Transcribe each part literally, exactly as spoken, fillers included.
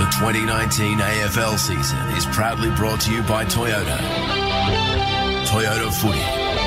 twenty nineteen A F L season is proudly brought to you by Toyota. Toyota Footy.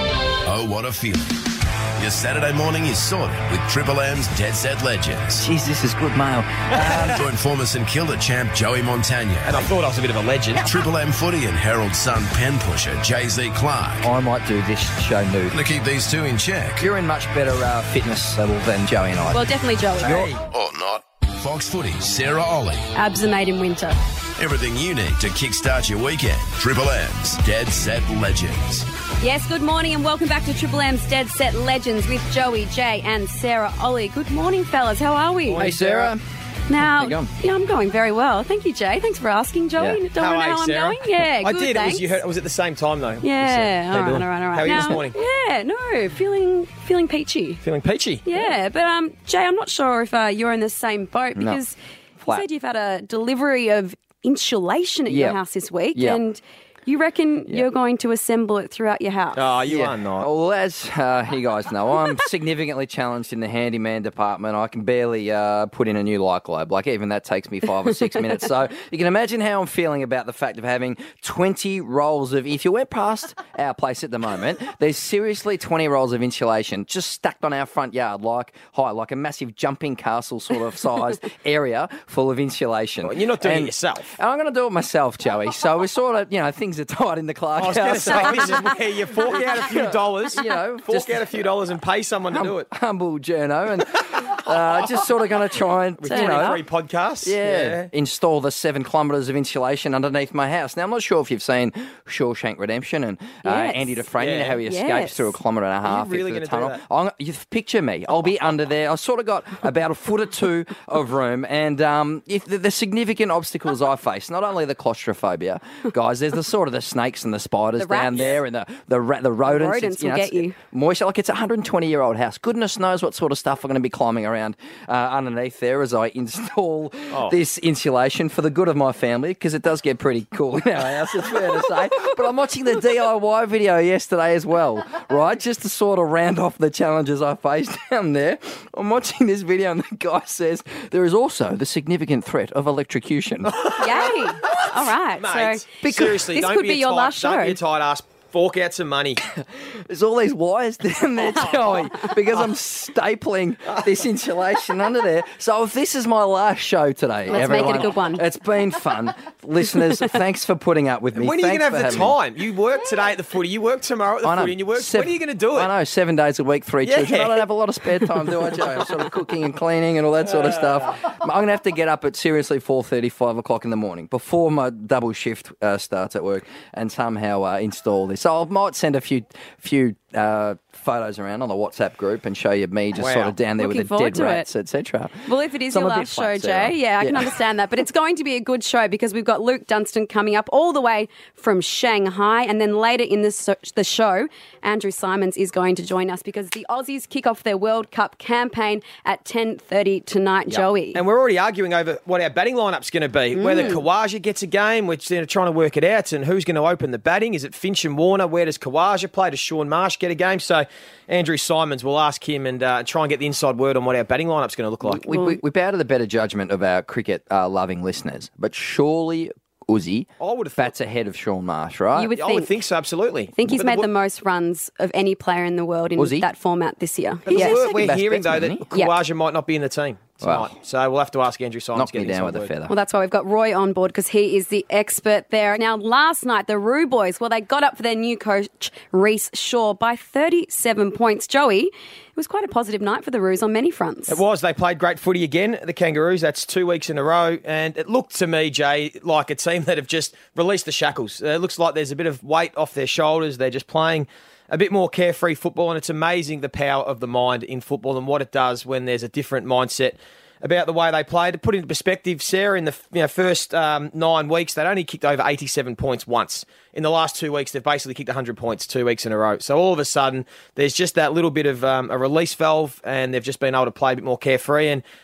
Oh, what a feeling. Your Saturday morning is sorted with Triple M's Dead Set Legends. Jeez, this is good mail. Um, Join former St Kilda champ Joey Montagna. And I thought I was a bit of a legend. Triple M Footy and Herald's son pen pusher Jay-Z Clark. I might do this show nude. And to keep these two in check. You're in much better uh, fitness level than Joey and I. Well, definitely Joey. Hey. Or not. Fox Footy, Sarah Ollie. Abs are made in winter. Everything you need to kickstart your weekend. Triple M's Dead Set Legends. Yes, good morning and welcome back to Triple M's Dead Set Legends with Joey, Jay and Sarah Ollie. Good morning, fellas. How are we? Hey, Sarah. Now, How you going? yeah, I'm going very well. Thank you, Jay. Thanks for asking, Joey. Yeah. Don't How know are you, how I'm Sarah? going? Yeah, I good, did. It thanks. was, you heard, it was at the same time, though. Yeah, How all you right, doing? all right, all right. How are you now, this morning? Yeah, no, feeling feeling peachy. Feeling peachy? Yeah, but um, Jay, I'm not sure if uh, you're in the same boat No. because you Flat. said you've had a delivery of insulation at Yeah. your house this week, Yeah. and you reckon you're going to assemble it throughout your house. Oh, you Yeah. are not. Well, as uh, you guys know, I'm significantly challenged in the handyman department. I can barely uh, put in a new light globe. Like, even that takes me five or six minutes. So you can imagine how I'm feeling about the fact of having twenty rolls of... If you went past our place at the moment, there's seriously twenty rolls of insulation just stacked on our front yard, like high, like a massive jumping castle sort of sized area full of insulation. Well, you're not doing And- it yourself. And I'm going to do it myself, Joey. So we're sort of, you know, things are tight in the Clark I was going to house. say, this is where you fork out a few dollars, You know, fork just- out a few dollars and pay someone to do it. Humble journo, and uh, just sort of going to try and, you know, Free podcasts. yeah, install the seven kilometres of insulation underneath my house. Now, I'm not sure if you've seen Shawshank Redemption and uh, Yes. Andy Dufresne, you know, Yeah. how he escapes Yes. through a kilometre and a half really into the gonna do tunnel. that? I'm, you picture me. I'll be under there. I've sort of got about a foot or two of room, and um, if the, the significant obstacles I face, not only the claustrophobia, guys, there's the sort of the snakes and the spiders The rats. down there, and the the, ra- the rodents. rodents It's, you will know, get it's you. Moist, like it's a one hundred twenty year old house. Goodness knows what sort of stuff I'm going to be climbing around uh, underneath there as I install Oh. this insulation for the good of my family, because it does get pretty cool in our house, it's fair to say. But I'm watching the D I Y video yesterday as well, right? Just to sort of round off the challenges I faced down there. I'm watching this video and the guy says there is also the significant threat of electrocution. Yay! All right, Mate, so seriously, this don't could be, be a your tight, last Don't show. be a tight ass. Fork out some money. There's all these wires down there, Joey, because I'm stapling this insulation under there. So if this is my last show today, Let's make it a everyone, good one. It's been fun. Listeners, thanks for putting up with me. When are you Thanks going to for have the having me. time? You work today at the footy, you work tomorrow at the I know. footy, and you work... Sev- when are you going to do it? I know, seven days a week, three Yeah. children. I don't have a lot of spare time, do I, Joe? I'm sort of cooking and cleaning and all that sort of stuff. I'm going to have to get up at seriously four thirty, five o'clock in the morning before my double shift uh, starts at work and somehow uh, install this. So I might send a few few uh, photos around on the WhatsApp group and show you me just Wow. sort of down there Looking with the forward dead to rats, et cetera. Well, if it is So I'm your a bit last show, flat, Sarah. Jay, yeah, I can Yeah. understand that. But it's going to be a good show because we've got Luke Dunstan coming up all the way from Shanghai. And then later in the, so- the show, Andrew Simons is going to join us because the Aussies kick off their World Cup campaign at ten thirty tonight, Joey. And we're already arguing over what our batting lineup's going to be. Mm. Whether Kawaja gets a game, which they're trying to work it out, and who's going to open the batting. Is it Finch and Warner? Where does Kawaja play? Does Sean Marsh get a game? So Andrew Simons, will ask him and uh, try and get the inside word on what our batting lineup's going to look like. We, we, we bow to the better judgment of our cricket-loving listeners, but surely Uzi I would have bats ahead of Sean Marsh, right? You would I think. would think so, absolutely. I think he's But made the- the most runs of any player in the world in Was he? that format this year. But Yes. we're, second we're best hearing, though, batsman, that isn't he? Kawaja might not be in the team tonight. Wow. So we'll have to ask Andrew Simons Knock to get me the down inside with a word. feather. Well, that's why we've got Roy on board because he is the expert there. Now, last night, the Roo boys, well, they got up for their new coach, Reece Shaw, by thirty-seven points. Joey, it was quite a positive night for the Roos on many fronts. It was. They played great footy again, the Kangaroos. That's two weeks in a row. And it looked to me, Jay, like a team that have just released the shackles. Uh, it looks like there's a bit of weight off their shoulders. They're just playing a bit more carefree football. And it's amazing the power of the mind in football and what it does when there's a different mindset about the way they played. To put it into perspective, Sarah, in the you know, first um, nine weeks, they'd only kicked over eighty-seven points once. In the last two weeks, they've basically kicked one hundred points two weeks in a row. So all of a sudden, there's just that little bit of um, a release valve, and they've just been able to play a bit more carefree. And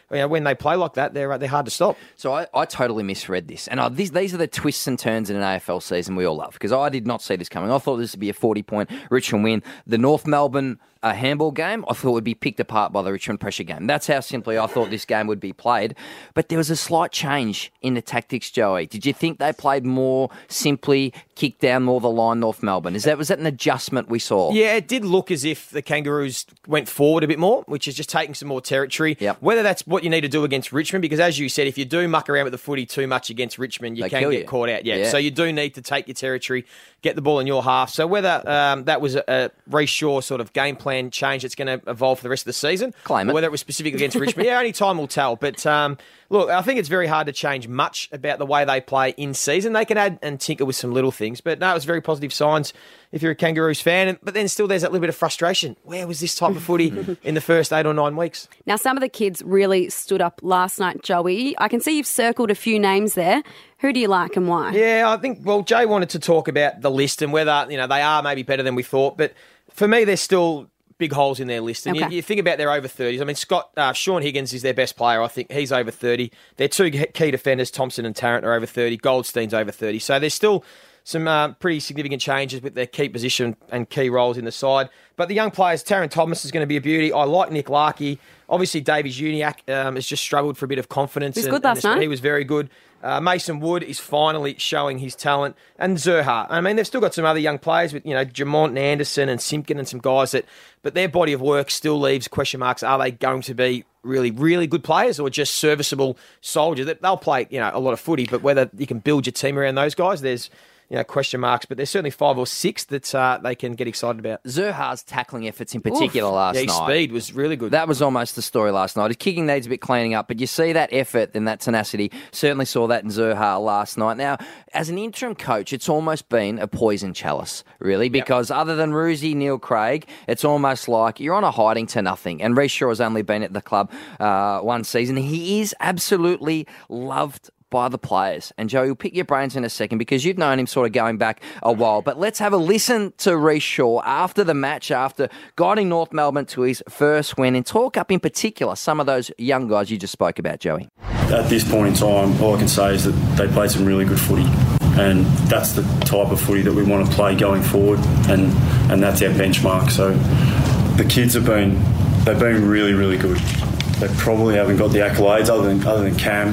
you know, when they play like that, they're they're hard to stop. So I, I totally misread this. And I, these, these are the twists and turns in an A F L season we all love, because I did not see this coming. I thought this would be a forty-point Richmond win. The North Melbourne uh, handball game, I thought would be picked apart by the Richmond pressure game. That's how simply I thought this game would be played. But there was a slight change in the tactics, Joey. Did you think they played more simply, kicked down more the line, North Melbourne? Is that Was that an adjustment we saw? Yeah, it did look as if the Kangaroos went forward a bit more, which is just taking some more territory. Yep. Whether that's what you need to do against Richmond, because as you said, if you do muck around with the footy too much against Richmond, you They can kill get you. caught out. Yeah. Yeah. So you do need to take your territory, get the ball in your half. So whether um, that was a, a Reece Shaw sort of game plan change that's going to evolve for the rest of the season, Claim it. or whether it was specific against Richmond, yeah, only time will tell. But um, look, I think it's very hard to change much about the way they play in season. They can add and tinker with some little things, but no, it was very positive signs if you're a Kangaroos fan. But then still there's that little bit of frustration. Where was this type of footy in the first eight or nine weeks? Now, some of the kids really stood up last night, Joey. I can see you've circled a few names there. Who do you like and why? Yeah, I think, well, Jay wanted to talk about the list and whether, you know, they are maybe better than we thought. But for me, there's still big holes in their list. And Okay. you, you think about their over thirties. I mean, Scott, uh, Sean Higgins is their best player. I think he's over thirty. Their two key defenders, Thompson and Tarrant, are over thirty. Goldstein's over thirty. So there's still some uh, pretty significant changes with their key position and key roles in the side. But the young players, Tarrant Thomas is going to be a beauty. I like Nick Larkey. Obviously, Davies Uniacke um, has just struggled for a bit of confidence. He was and- good last and night. He was very good. Uh, Mason Wood is finally showing his talent. And Zerha. I mean, they've still got some other young players with, you know, Jamont and Anderson and Simpkin and some guys that, but their body of work still leaves question marks. Are they going to be really, really good players or just serviceable soldiers? That They'll play, you know, a lot of footy, but whether you can build your team around those guys, there's, you know, question marks. But there's certainly five or six that uh, they can get excited about. Zerha's tackling efforts in particular last Yeah, his night. speed was really good. That was almost the story last night. His kicking needs a bit cleaning up, but you see that effort and that tenacity. Certainly saw that in Zerha last night. Now, as an interim coach, it's almost been a poison chalice, really, because other than Roosie, Neil Craig, it's almost like you're on a hiding to nothing. And Reece Shaw has only been at the club uh, one season. He is absolutely loved by the players. And Joe, you'll pick your brains in a second because you've known him sort of going back a while. But let's have a listen to Reece Shaw after the match, after guiding North Melbourne to his first win, and talk up in particular some of those young guys you just spoke about, Joey. At this point in time, all I can say is that they played some really good footy, and that's the type of footy that we want to play going forward, and, and that's our benchmark. So the kids have been they've been really, really good. They probably haven't got the accolades other than other than Cam.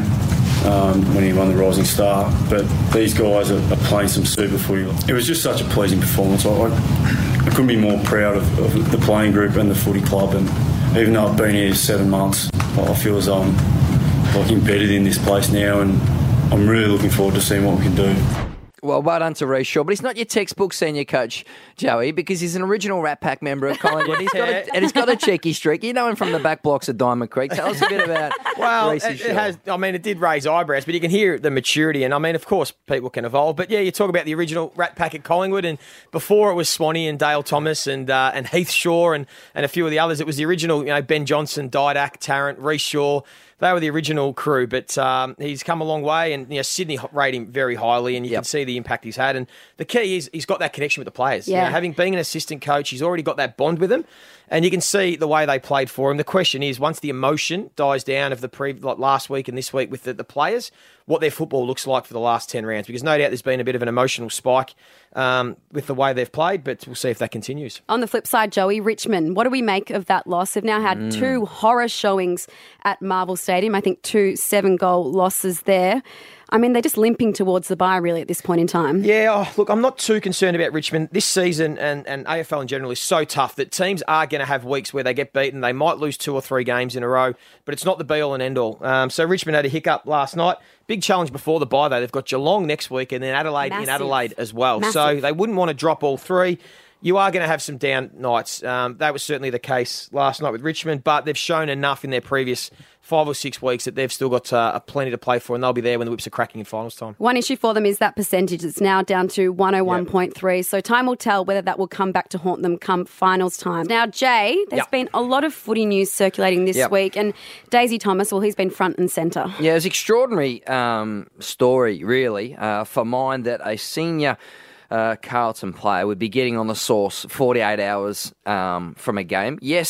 Um, when he won the Rising Star, but these guys are, are playing some super footy. It was just such a pleasing performance. I, I couldn't be more proud of, of the playing group and the footy club, and even though I've been here seven months, I feel as though I'm like embedded in this place now, and I'm really looking forward to seeing what we can do. Well, well done to Reece Shaw, but he's not your textbook senior coach, Joey, because he's an original Rat Pack member of Collingwood. He's got a, and he's got a cheeky streak. You know him from the back blocks of Diamond Creek. Tell us a bit about Well, Reece it, Shaw. it has. I mean, it did raise eyebrows, but you can hear the maturity. And I mean, of course, people can evolve. But yeah, you talk about the original Rat Pack at Collingwood, and before it was Swanee and Dale Thomas and uh, and Heath Shaw and, and a few of the others. It was the original, you know, Ben Johnson, Didak, Tarrant, Reece Shaw. They were the original crew, but um, he's come a long way, and you know, Sydney rate him very highly, and you Yep. can see the impact he's had. And the key is he's got that connection with the players. You Yeah. know, having been an assistant coach, he's already got that bond with them, and you can see the way they played for him. The question is, once the emotion dies down of the pre like last week and this week with the, the players, what their football looks like for the last ten rounds, because no doubt there's been a bit of an emotional spike um, with the way they've played, but we'll see if that continues. On the flip side, Joey, Richmond, what do we make of that loss? They've now had two horror showings at Marvel Stadium. I think two seven-goal losses there. I mean, they're just limping towards the bye, really, at this point in time. Yeah, oh, look, I'm not too concerned about Richmond. This season and, and A F L in general is so tough that teams are going to have weeks where they get beaten. They might lose two or three games in a row, but it's not the be-all and end-all. Um, so Richmond had a hiccup last night. Big challenge before the bye, though. They've got Geelong next week and then Adelaide Massive. in Adelaide as well. Massive. So they wouldn't want to drop all three. You are going to have some down nights. Um, that was certainly the case last night with Richmond, but they've shown enough in their previous five or six weeks that they've still got uh, plenty to play for, and they'll be there when the whips are cracking in finals time. One issue for them is that percentage. It's now down to one oh one point three. So time will tell whether that will come back to haunt them come finals time. Now, Jay, there's Yep. been a lot of footy news circulating this Yep. week, and Daisy Thomas, well, he's been front and centre. Yeah, it's an extraordinary um, story, really, uh, for mine that a senior uh, Carlton player would be getting on the sauce forty-eight hours um, from a game. Yes,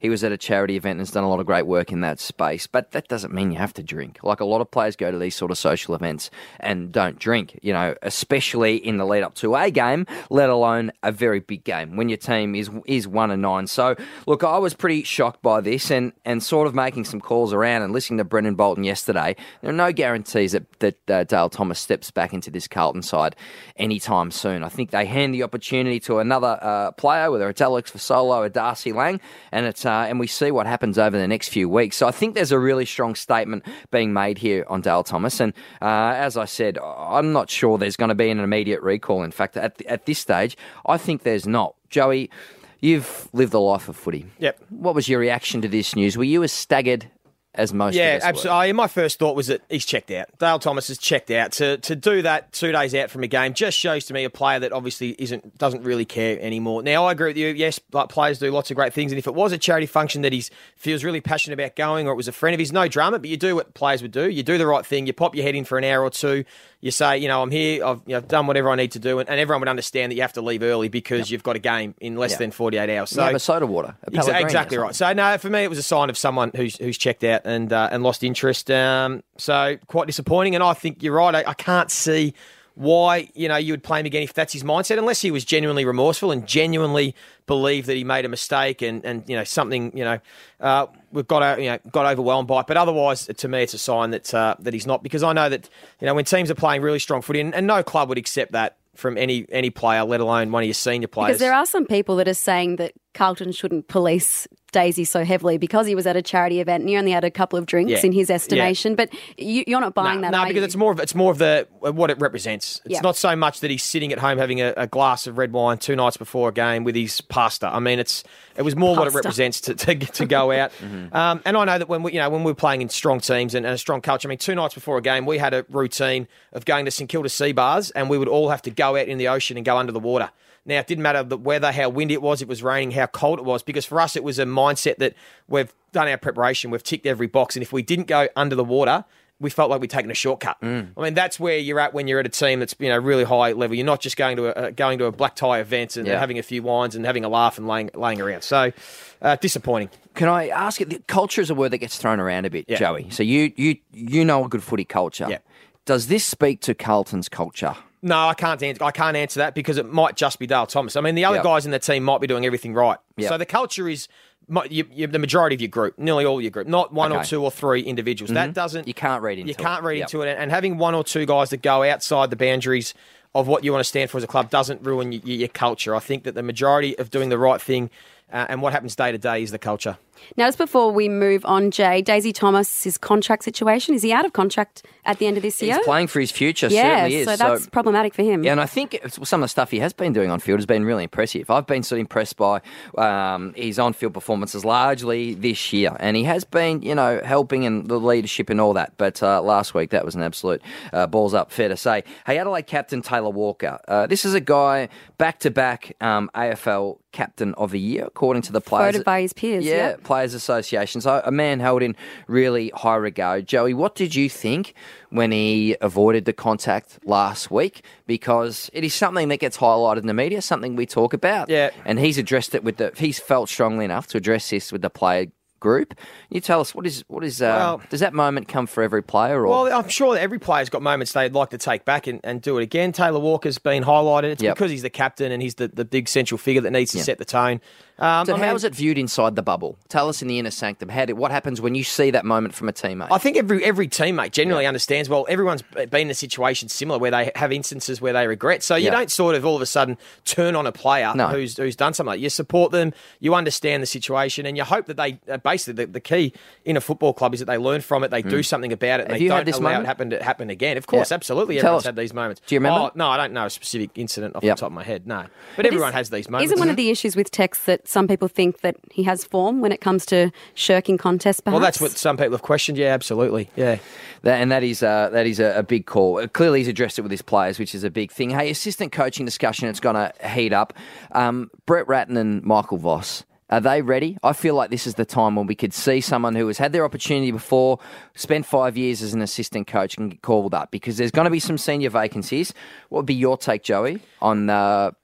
he was at a charity event and has done a lot of great work in that space. But that doesn't mean you have to drink. Like, a lot of players go to these sort of social events and don't drink, you know, especially in the lead up to a game, let alone a very big game when your team is is one and nine. So, look, I was pretty shocked by this and, and sort of making some calls around and listening to Brendan Bolton yesterday. There are no guarantees that, that uh, Dale Thomas steps back into this Carlton side anytime soon. I think they hand the opportunity to another uh, player, whether it's Alex Fasolo or Darcy Lang, and it's uh, and we see what happens over the next few weeks. So I think there's a really strong statement being made here on Dale Thomas. And uh, as I said, I'm not sure there's going to be an immediate recall. In fact, at, at this stage, I think there's not. Joey, you've lived the life of footy. Yep. What was your reaction to this news? Were you as staggered as most yeah, of us absolutely. Oh, my first thought was that he's checked out. Dale Thomas is checked out. To to do that two days out from a game just shows to me a player that obviously isn't doesn't really care anymore. Now, I agree with you. Yes, like, players do lots of great things, and if it was a charity function that he feels really passionate about going, or it was a friend of his, no drama. But you do what players would do. You do the right thing. You pop your head in for an hour or two. You say, you know, I'm here. I've, you know, done whatever I need to do, and, and everyone would understand that you have to leave early because yep. you've got a game in less yep. than forty-eight hours. So you have a soda water, a exa- exactly right. So no, for me, it was a sign of someone who's who's checked out and uh, and lost interest. Um, so quite disappointing. And I think you're right. I, I can't see why, you know, you would play him again if that's his mindset, unless he was genuinely remorseful and genuinely believed that he made a mistake and, and you know, something, you know, uh, we've got you know got overwhelmed by it. But otherwise, to me, it's a sign that uh, that he's not, because I know that, you know, when teams are playing really strong footy, and, and no club would accept that from any any player, let alone one of your senior players. Because there are some people that are saying that Carlton shouldn't police Daisy so heavily because he was at a charity event and he only had a couple of drinks yeah. in his estimation. Yeah. But you, you're not buying no, that, no, are because you? it's more of it's more of the what it represents. It's yeah. not so much that he's sitting at home having a, a glass of red wine two nights before a game with his pasta. I mean, it's it was more pasta. what it represents to to, to go out. mm-hmm. um, and I know that when we you know when we we're playing in strong teams and, and a strong culture. I mean, two nights before a game, we had a routine of going to St Kilda Sea Bars, and we would all have to go out in the ocean and go under the water. Now, it didn't matter the weather, how windy it was, if it was raining, how cold it was, because for us it was a mindset that we've done our preparation, we've ticked every box, and if we didn't go under the water, we felt like we'd taken a shortcut. Mm. I mean, that's where you're at when you're at a team that's, you know, really high level. You're not just going to a, uh, going to a black tie event and, yeah. and having a few wines and having a laugh and laying, laying around. So, uh, disappointing. Can I ask you, the culture is a word that gets thrown around a bit, yeah. Joey. So you you you know a good footy culture. Yeah. Does this speak to Carlton's culture? No, I can't answer. I can't answer that because it might just be Dale Thomas. I mean, the other yep. guys in the team might be doing everything right. Yep. So the culture is you, you, the majority of your group, nearly all your group, not one okay. or two or three individuals. Mm-hmm. That doesn't you can't read into you it. can't read yep. into it. And having one or two guys that go outside the boundaries of what you want to stand for as a club doesn't ruin your, your culture. I think that the majority of doing the right thing uh, and what happens day to day is the culture. Now, just before we move on, Jay, Daisy Thomas, his contract situation, is he out of contract at the end of this year? He's playing for his future, yeah, certainly is. so that's so, problematic for him. Yeah, and I think some of the stuff he has been doing on field has been really impressive. I've been so impressed by um, his on-field performances largely this year, and he has been, you know, helping in the leadership and all that. But uh, last week, that was an absolute uh, balls up, fair to say. Hey, Adelaide captain Taylor Walker. Uh, this is a guy back-to-back um, A F L Captain of the Year, according to the players. Voted by his peers, yeah. Yeah, Players Association. So a man held in really high regard. Joey, what did you think when he avoided the contact last week? Because it is something that gets highlighted in the media, something we talk about. Yeah. And he's addressed it with the, he's felt strongly enough to address this with the player group. You tell us, what is, what is, uh, well, does that moment come for every player? Or? Well, I'm sure that every player's got moments they'd like to take back and, and do it again. Taylor Walker's been highlighted. It's yep. because he's the captain and he's the, the big central figure that needs to yep. set the tone. Um, so I how mean, is it viewed inside the bubble? Tell us in the inner sanctum. How did, what happens when you see that moment from a teammate? I think every every teammate generally yeah. understands, well, everyone's been in a situation similar where they have instances where they regret. So you yeah. don't sort of all of a sudden turn on a player no. who's who's done something like that. You support them, you understand the situation, and you hope that they, uh, basically, the, the key in a football club is that they learn from it, they mm. do something about it, and have they you don't had this allow moment? it happen to happen again. Of course, yeah. absolutely, Tell everyone's us. had these moments. Do you remember? Oh, no, I don't know a specific incident off yep. the top of my head, no. But, but everyone is, has these moments. Isn't one of the issues with Tex that some people think that he has form when it comes to shirking contests, perhaps? Well, that's what some people have questioned. Yeah, absolutely. Yeah. That, and that is uh, that is a, a big call. Uh, clearly, he's addressed it with his players, which is a big thing. Hey, assistant coaching discussion, it's going to heat up. Um, Brett Ratton and Michael Voss, are they ready? I feel like this is the time when we could see someone who has had their opportunity before, spent five years as an assistant coach and get called up, because there's going to be some senior vacancies. What would be your take, Joey, on uh,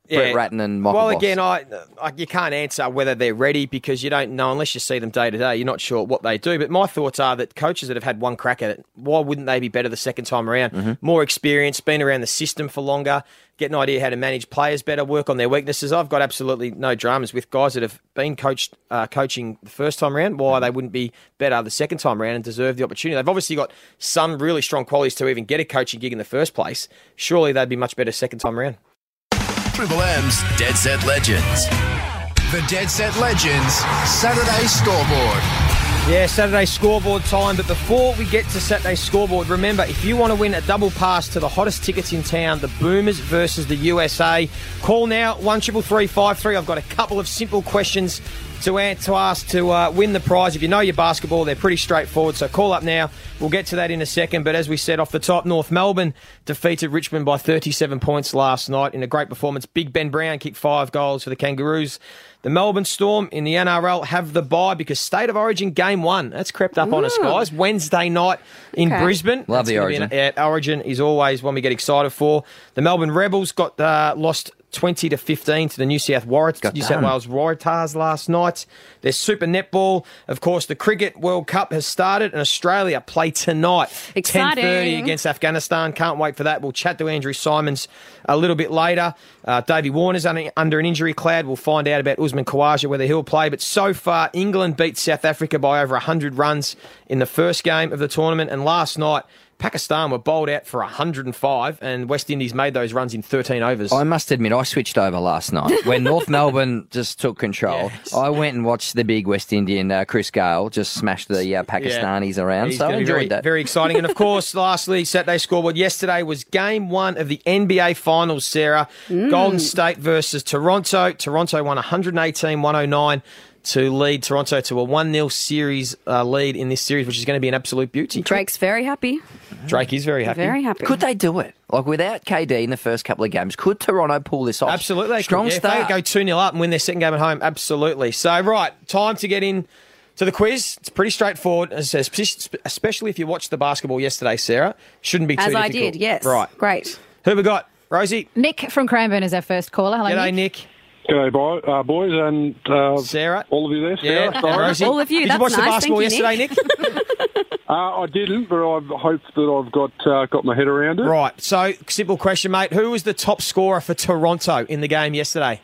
Brett Ratton and Michael Well, Voss? again, I, I you can't answer whether they're ready because you don't know unless you see them day to day. You're not sure what they do. But my thoughts are that coaches that have had one crack at it, why wouldn't they be better the second time around? Mm-hmm. More experience, been around the system for longer, get an idea how to manage players better, work on their weaknesses. I've got absolutely no dramas with guys that have been coached uh, coaching the first time around. Why they wouldn't be better the second time around and deserve the opportunity? They've obviously got some really strong qualities to even get a coaching gig in the first place. Surely they'd be much better second time around. Triple M's Dead Set Legends. The Dead Set Legends Saturday Scoreboard. Yeah, Saturday scoreboard time. But before we get to Saturday scoreboard, remember, if you want to win a double pass to the hottest tickets in town, the Boomers versus the U S A, call now, one triple three five three. I've got a couple of simple questions to, answer, to ask to uh, win the prize. If you know your basketball, they're pretty straightforward, so call up now. We'll get to that in a second. But as we said off the top, North Melbourne defeated Richmond by thirty-seven points last night in a great performance. Big Ben Brown kicked five goals for the Kangaroos. The Melbourne Storm in the N R L have the bye because State of Origin Game one. That's crept up on us, guys. Wednesday night in Okay. Brisbane. Love That's the gonna Origin. Be an, yeah, Origin is always one we get excited for. The Melbourne Rebels got uh, lost twenty to fifteen to the New South Warriors, Got New done. South Wales Waratahs last night. There's Super Netball. Of course, the Cricket World Cup has started and Australia play tonight. Exciting. ten thirty against Afghanistan. Can't wait for that. We'll chat to Andrew Simons a little bit later. Uh, Davey Warner's under, under an injury cloud. We'll find out about Usman Khawaja, whether he'll play. But so far, England beat South Africa by over one hundred runs in the first game of the tournament. And last night, Pakistan were bowled out for one hundred five, and West Indies made those runs in thirteen overs. I must admit, I switched over last night when North Melbourne just took control. Yes. I went and watched the big West Indian uh, Chris Gale just smash the uh, Pakistanis around. He's So I gonna be enjoyed very, that. Very exciting. And of course, lastly, Saturday scoreboard yesterday was game one of the N B A Finals, Sarah. Golden State versus Toronto. Toronto won one eighteen one oh nine to lead Toronto to a one nil series uh, lead in this series, which is going to be an absolute beauty. Drake's very happy. Drake is very happy. Very happy. Could they do it? Like without K D in the first couple of games, could Toronto pull this off? Absolutely. they Strong could. Yeah, if start. they go two nil up and win their second game at home, absolutely. So, right, time to get in to the quiz. It's pretty straightforward, as I said, especially if you watched the basketball yesterday, Sarah. Shouldn't be too As difficult. I did, yes. Right. Great. Who we got? Rosie? Nick from Cranbourne is our first caller. Hello, G'day, Nick. Nick. G'day, boy, uh, boys, and uh, Sarah? all of you there. Yeah, Sarah, sorry. Rosie. All of you, Did that's you watch the nice. basketball Thank you, yesterday, Nick? uh, I didn't, but I hope that I've got uh, got my head around it. Right. So, simple question, mate. Who was the top scorer for Toronto in the game yesterday?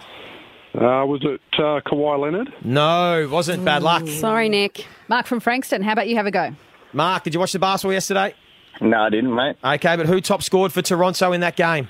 Uh, was it uh, Kawhi Leonard? No, wasn't. Bad luck. Sorry, Nick. Mark from Frankston, how about you have a go? Mark, did you watch the basketball yesterday? No, I didn't, mate. Okay, but who top scored for Toronto in that game?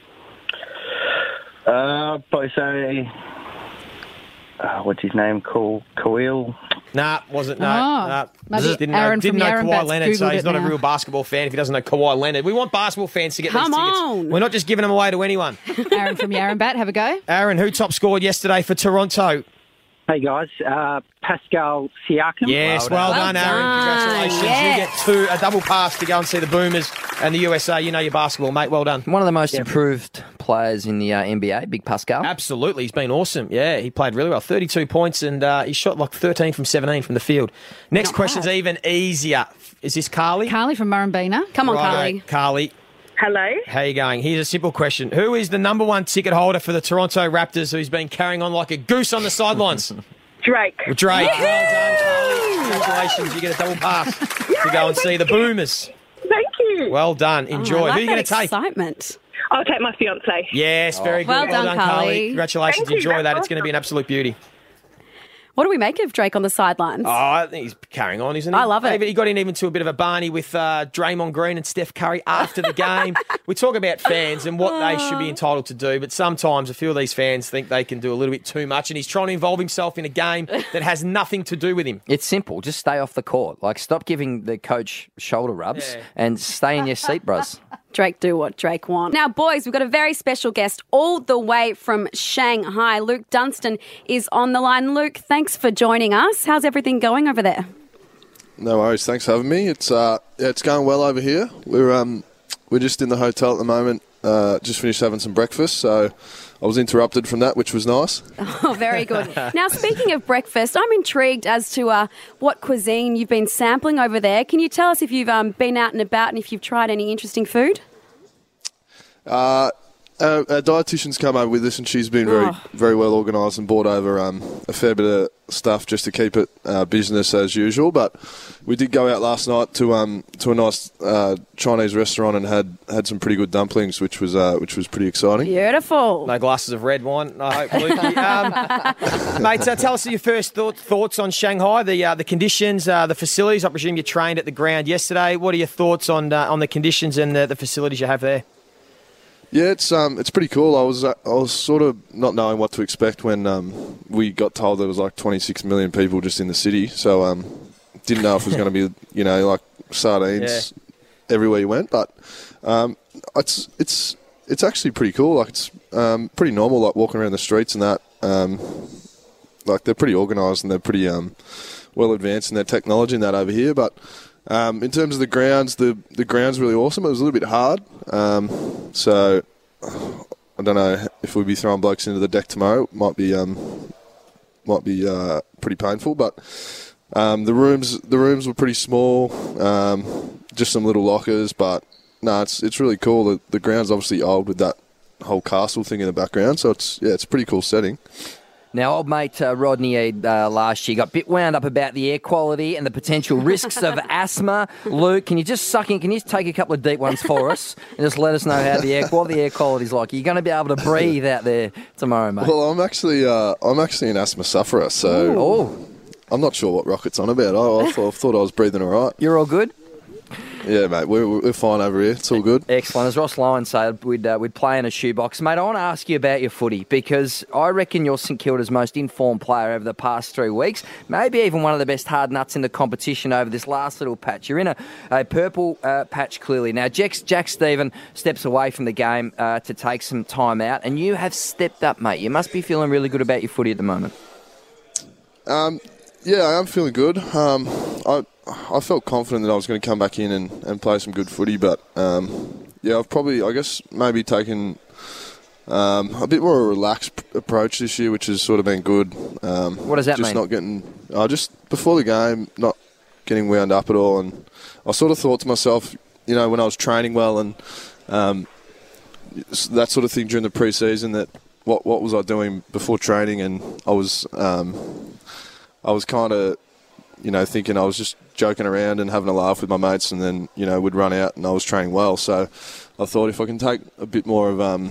Uh, probably say, uh, what's his name? Cool, Kawil. Nah, wasn't. No, Oh, nah. maybe didn't know, Aaron didn't from know Yarra Kawhi Bat's Leonard, so Googled he's it not a now. real basketball fan if he doesn't know Kawhi Leonard. We want basketball fans to get Come these tickets. on. We're not just giving them away to anyone. Aaron from Yarrambat, have a go. Aaron, who top scored yesterday for Toronto? Hey guys, uh, Pascal Siakam. Yes, well, Well done, Aaron. done. Congratulations. Yes. You get two, a double pass to go and see the Boomers and the U S A. You know your basketball, mate. Well done. One of the most improved players in the uh, N B A, Big Pascal. Absolutely. He's been awesome. Yeah, he played really well. thirty-two points and uh, he shot like thirteen from seventeen from the field. Next Not question's bad. even easier. Is this Carly? Carly from Murrumbina. Come on, Righto, Carly. Carly. Hello. How you going? Here's a simple question. Who is the number one ticket holder for the Toronto Raptors who's been carrying on like a goose on the sidelines? Drake. Well, Drake. Well done, Carly. Congratulations. You get a double pass to go and see the Boomers. Thank you. Well done. Enjoy. Oh, I like Who are you that going to take? excitement. I'll take my fiance. Yes, very good. Well done, Carly. Congratulations. Thank you, Enjoy that's that. It's going to be an absolute beauty. What do we make of Drake on the sidelines? Oh, I think he's carrying on, isn't he? I love it. Even- He got in even to a bit of a Barney with uh, Draymond Green and Steph Curry after the game. We talk about fans and what they should be entitled to do, but sometimes I feel these fans think they can do a little bit too much, and he's trying to involve himself in a game that has nothing to do with him. It's simple. Just stay off the court. Like, stop giving the coach shoulder rubs Yeah. and stay in your seat, bros. Drake do what Drake want. Now, boys, we've got a very special guest all the way from Shanghai. Luke Dunstan is on the line. Luke, thanks for joining us. How's everything going over there? No worries. Thanks for having me. It's uh, yeah, it's going well over here. We're um, we're just in the hotel at the moment. Uh, just finished having some breakfast, so I was interrupted from that, which was nice. Oh, very good. Now, speaking of breakfast, I'm intrigued as to uh, what cuisine you've been sampling over there. Can you tell us if you've um, been out and about and if you've tried any interesting food? Uh, Uh, our dietitian's come over with us, and she's been very, Oh. very well organised and brought over um, a fair bit of stuff just to keep it uh, business as usual. But we did go out last night to um to a nice uh, Chinese restaurant and had, had some pretty good dumplings, which was uh, which was pretty exciting. Beautiful. No glasses of red wine, I hope, Lukey. Um, mate, so tell us your first thought, thoughts on Shanghai, the uh, the conditions, uh, the facilities. I presume you trained at the ground yesterday. What are your thoughts on uh, on the conditions and the, the facilities you have there? Yeah, it's um, it's pretty cool. I was uh, I was sort of not knowing what to expect when um, we got told there was like twenty-six million people just in the city. So um, didn't know if it was going to be, you know, like sardines Yeah. everywhere you went. But um, it's it's it's actually pretty cool. Like it's um, pretty normal, like walking around the streets and that. Um, like they're pretty organised and they're pretty um, well advanced in their technology and that over here. But Um, in terms of the grounds, the, the ground's really awesome. It was a little bit hard. Um, so, I don't know if we'll be throwing blokes into the deck tomorrow. It might be um, might be uh, pretty painful. But um, the rooms the rooms were pretty small, um, just some little lockers. But, no, it's it's really cool. The, the ground's obviously old with that whole castle thing in the background. So, it's yeah, it's a pretty cool setting. Now, old mate uh, Rodney Eade uh, last year got a bit wound up about the air quality and the potential risks of asthma. Luke, can you just suck in? Can you just take a couple of deep ones for us and just let us know how the air what the air quality's like? Are you going to be able to breathe out there tomorrow, mate? Well, I'm actually uh, I'm actually an asthma sufferer, so oh. I'm not sure what Rocket's on about. I, I, thought, I thought I was breathing all right. You're all good? Yeah, mate, we're, we're fine over here. It's all good. Excellent. As Ross Lowen said, we'd, uh, we'd play in a shoebox. Mate, I want to ask you about your footy because I reckon you're St Kilda's most informed player over the past three weeks, maybe even one of the best hard nuts in the competition over this last little patch. You're in a, a purple uh, patch clearly. Now, Jack, Jack Stephen steps away from the game uh, to take some time out, and you have stepped up, mate. You must be feeling really good about your footy at the moment. Um, yeah, I am feeling good. Um, I I felt confident that I was going to come back in and, and play some good footy, but um, yeah, I've probably, I guess, maybe taken um, a bit more of a relaxed p- approach this year, which has sort of been good. Um, what does that just mean? Just not getting, uh, just before the game, not getting wound up at all, and I sort of thought to myself, you know, when I was training well and um, that sort of thing during the pre-season, that what what was I doing before training, and I was um, I was kind of, you know, thinking I was just joking around and having a laugh with my mates, and then, you know, would run out and I was training well. So I thought if I can take a bit more of um,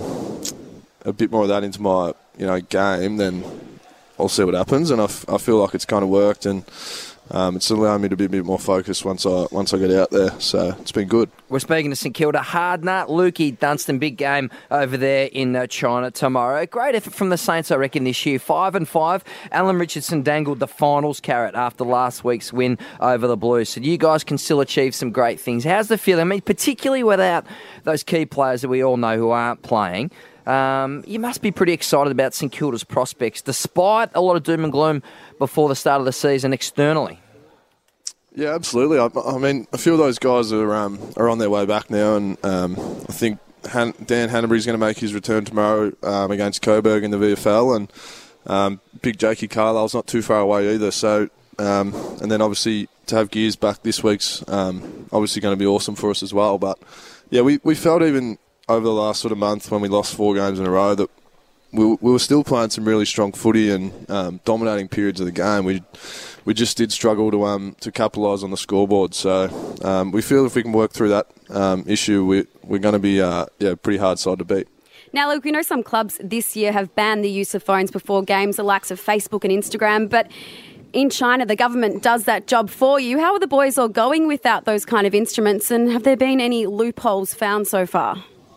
a bit more of that into my, you know, game, then I'll see what happens. And I, f- I feel like it's kind of worked, and um, it's allowing me to be a bit more focused once I once I get out there. So it's been good. We're speaking to St Kilda hard nut, Lukey Dunstan. Big game over there in uh, China tomorrow. Great effort from the Saints, I reckon, this year. Five and five. Alan Richardson dangled the finals carrot after last week's win over the Blues. So you guys can still achieve some great things. How's the feeling? I mean, particularly without those key players that we all know who aren't playing. Um, you must be pretty excited about St Kilda's prospects, despite a lot of doom and gloom before the start of the season externally. Yeah, absolutely. I, I mean, a few of those guys are um, are on their way back now, and um, I think Han- Dan Hanbury's going to make his return tomorrow um, against Coburg in the V F L, and um, Big Jakey Carlisle's not too far away either. So, um, and then obviously to have Gears back this week's um, obviously going to be awesome for us as well. But yeah, we, we felt even over the last sort of month when we lost four games in a row that we, we were still playing some really strong footy and um, dominating periods of the game. We we just did struggle to um to capitalise on the scoreboard. So um, we feel if we can work through that um, issue, we, we're going to be uh, yeah pretty hard side to beat. Now, look, we know some clubs this year have banned the use of phones before games, the likes of Facebook and Instagram, but in China, the government does that job for you. How are the boys all going without those kind of instruments, and have there been any loopholes found so far?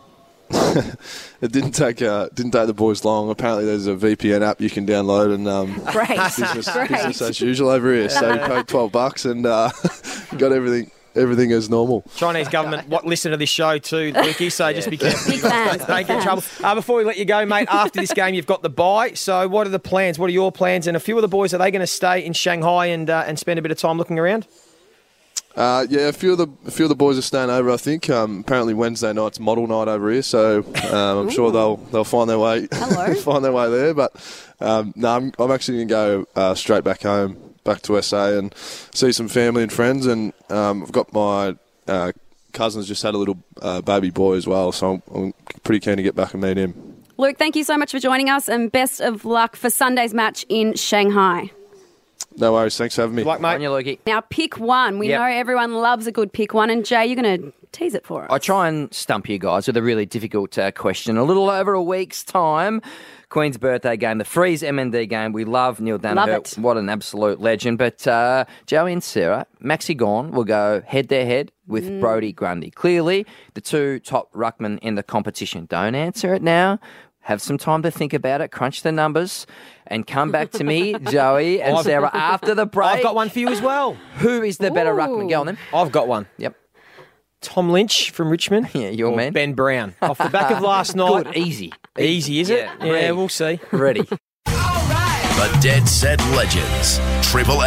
It didn't take uh, didn't take the boys long. Apparently, there's a V P N app you can download, and um, Great. business, Great. business as usual over here. So we paid twelve bucks and uh, got everything everything as normal. Chinese government what listen to this show too, Lukey, so just be careful. Big fans, Don't big get in trouble. Uh, before we let you go, mate, after this game you've got the bye. So what are the plans? What are your plans? And a few of the boys, are they going to stay in Shanghai and uh, and spend a bit of time looking around? Uh, yeah, a few of the a few of the boys are staying over. I think um, apparently Wednesday night's model night over here, so um, I'm sure they'll they'll find their way find their way there. But um, no, I'm, I'm actually going to go uh, straight back home, back to S A, and see some family and friends. And um, I've got my uh, cousin's just had a little uh, baby boy as well, so I'm, I'm pretty keen to get back and meet him. Luke, thank you so much for joining us, and best of luck for Sunday's match in Shanghai. No worries. Thanks for having me. Good luck, mate. On you, Lukey. Now, pick one. We Yep. know everyone loves a good pick one, and Jay, you're going to tease it for us. I try and stump you guys with a really difficult uh, question. A little over a week's time, Queen's birthday game, the Freeze M N D game. We love Neil Danaher. Love it. What an absolute legend. But uh, Joey and Sarah, Maxi Gawn will go head-to-head with Mm. Brodie Grundy. Clearly, the two top ruckmen in the competition. Don't answer it now. Have some time to think about it, crunch the numbers, and come back to me, Joey and I've- Sarah, after the break. I've got one for you as well. Who is the better Ooh. ruckman? Go on then. I've got one. Yep. Tom Lynch from Richmond. Yeah, your or man. Ben Brown. Off the back of last night. Good, easy. Easy, is it? Yeah, Yeah, ready. we'll see. Ready. The Dead Set Legends. Triple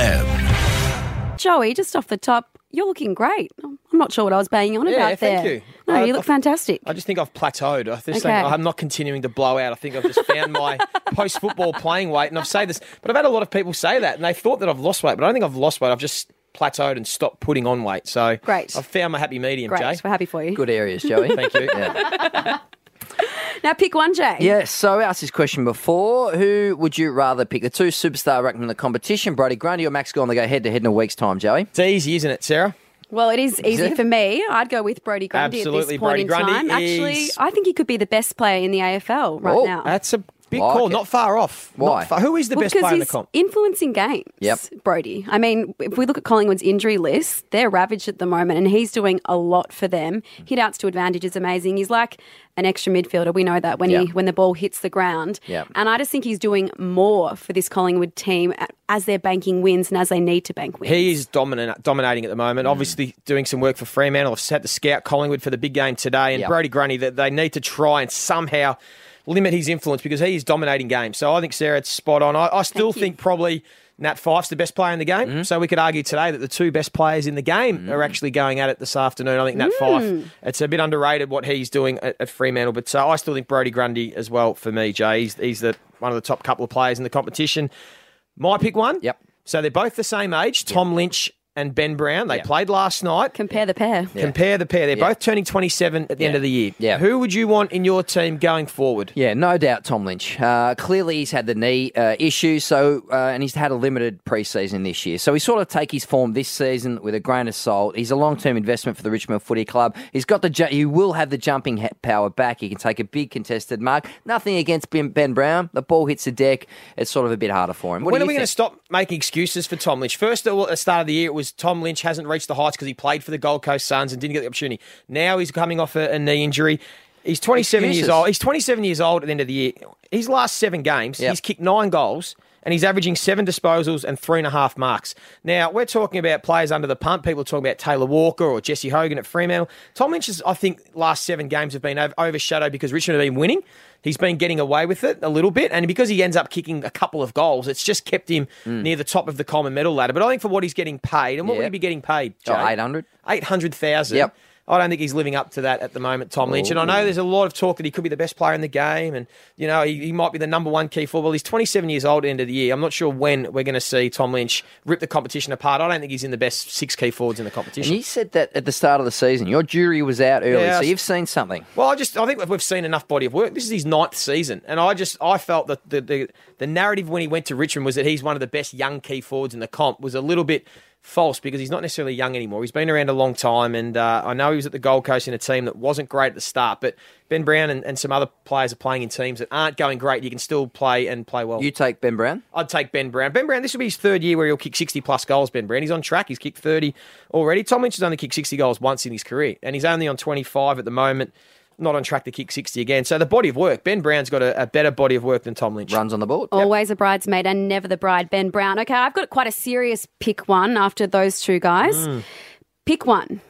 M. Joey, just off the top, you're looking great. I'm not sure what I was banging on Yeah, about thank there. you. No, I- you look I- fantastic. I just think I've plateaued. I just think Okay. I'm not continuing to blow out. I think I've just found my post-football playing weight. And I've said this, but I've had a lot of people say that, and they thought that I've lost weight, but I don't think I've lost weight. I've just plateaued and stopped putting on weight. So Great. I've found my happy medium, Great. Jay. We're happy for you. Good areas, Joey. Thank you. Yeah. Now, pick one, Jay. Yes, so I asked this question before. Who would you rather pick? The two superstar ruckmen in the competition, Brodie Grundy or Max Gawn? They go head-to-head in a week's time, Joey. It's easy, isn't it, Sarah? Well, it is easy it? for me. I'd go with Brodie Grundy at Absolutely, this point Brodie in Grundy time. Actually, is- I think he could be the best player in the A F L right Oh, now. That's a big Like call. it. Not far off. Not Why? far- Who is the Well, best because player in the he's comp? influencing games, Yep. Brodie. I mean, if we look at Collingwood's injury list, they're ravaged at the moment, and he's doing a lot for them. Hit outs to advantage is amazing. He's like an extra midfielder. We know that when Yeah. he when the ball hits the ground. Yep. And I just think he's doing more for this Collingwood team as they're banking wins and as they need to bank wins. He is dominant, dominating at the moment. Mm. Obviously, doing some work for Fremantle. I've had to scout Collingwood for the big game today, and Yep. Brodie Grundy, that they need to try and somehow limit his influence because he is dominating games. So I think Sarah, it's spot on. I, I still Thank you. think probably Nat Fyfe's the best player in the game. Mm-hmm. So we could argue today that the two best players in the game are actually going at it this afternoon. I think Nat Fyfe, it's a bit underrated what he's doing at, at Fremantle, but so I still think Brodie Grundy as well for me, Jay. He's, he's the, one of the top couple of players in the competition. My pick one. Yep. So they're both the same age, Tom Lynch and Ben Brown. They Yep. played last night. Compare the pair. Compare the pair. They're Yeah. both turning twenty-seven at the end Yeah. of the year. Yeah. Who would you want in your team going forward? Yeah, no doubt Tom Lynch. Uh, clearly he's had the knee uh, issue, so uh, and he's had a limited preseason this year. So he sort of take his form this season with a grain of salt. He's a long-term investment for the Richmond Footy Club. He's got the ju- he will have the jumping he- power back. He can take a big contested mark. Nothing against Ben, ben Brown. The ball hits the deck. It's sort of a bit harder for him. What when do are we you going to think? stop making excuses for Tom Lynch? First, at the start of the year, it was Tom Lynch hasn't reached the heights because he played for the Gold Coast Suns and didn't get the opportunity. Now he's coming off a, a knee injury. He's twenty-seven Excuses. years old. He's twenty-seven years old at the end of the year. His last seven games, Yep. he's kicked nine goals and he's averaging seven disposals and three and a half marks. Now, we're talking about players under the pump. People are talking about Taylor Walker or Jesse Hogan at Fremantle. Tom Lynch's, I think, last seven games have been ov- overshadowed because Richmond have been winning. He's been getting away with it a little bit, and because he ends up kicking a couple of goals, it's just kept him near the top of the common medal ladder. But I think for what he's getting paid, and what would he Yep. be getting paid, Jay? Oh, eight hundred? eight hundred thousand. Yep. I don't think he's living up to that at the moment, Tom Lynch. And I know there's a lot of talk that he could be the best player in the game and, you know, he, he might be the number one key forward. Well, he's twenty-seven years old at the end of the year. I'm not sure when we're going to see Tom Lynch rip the competition apart. I don't think he's in the best six key forwards in the And competition. you said that at the start of the season. Your jury was out early, Yeah, so I- you've seen something. Well, I just I think we've seen enough body of work. This is his ninth season, and I just I felt that the the, the narrative when he went to Richmond was that he's one of the best young key forwards in the comp was a little bit false because he's not necessarily young anymore. He's been around a long time, and uh, I know he was at the Gold Coast in a team that wasn't great at the start, but Ben Brown and, and some other players are playing in teams that aren't going great. You can still play and play well. You take Ben Brown? I'd take Ben Brown. Ben Brown, this will be his third year where he'll kick sixty plus goals, Ben Brown. He's on track. He's kicked thirty already. Tom Lynch has only kicked sixty goals once in his career, and he's only on twenty-five at the moment, not on track to kick sixty again. So the body of work, Ben Brown's got a, a better body of work than Tom Lynch. Runs on the board. Always a bridesmaid and never the bride, Ben Brown. Okay, I've got quite a serious pick one after those two guys. Mm. Pick one.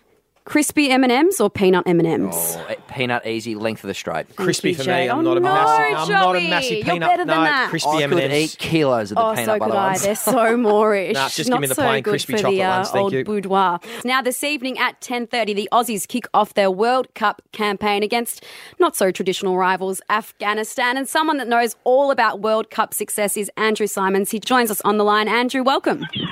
Crispy M and M's or peanut M and M's? Oh, eh, peanut easy, length of the straight. Crispy you, for Jay. me. I'm Oh, not a no, massive. I'm not a Joey. massive You're peanut. better than no, that. crispy I M could and M's. eat kilos of the Oh, peanut so butter could I. ones. They're so moreish. Nah, just give Not me the so plain good crispy for chocolate the, uh, ones, thank old you. boudoir. Now, this evening at ten thirty, the Aussies kick off their World Cup campaign against not-so-traditional rivals, Afghanistan. And someone that knows all about World Cup success is Andrew Simons. He joins us on the line. Andrew, welcome.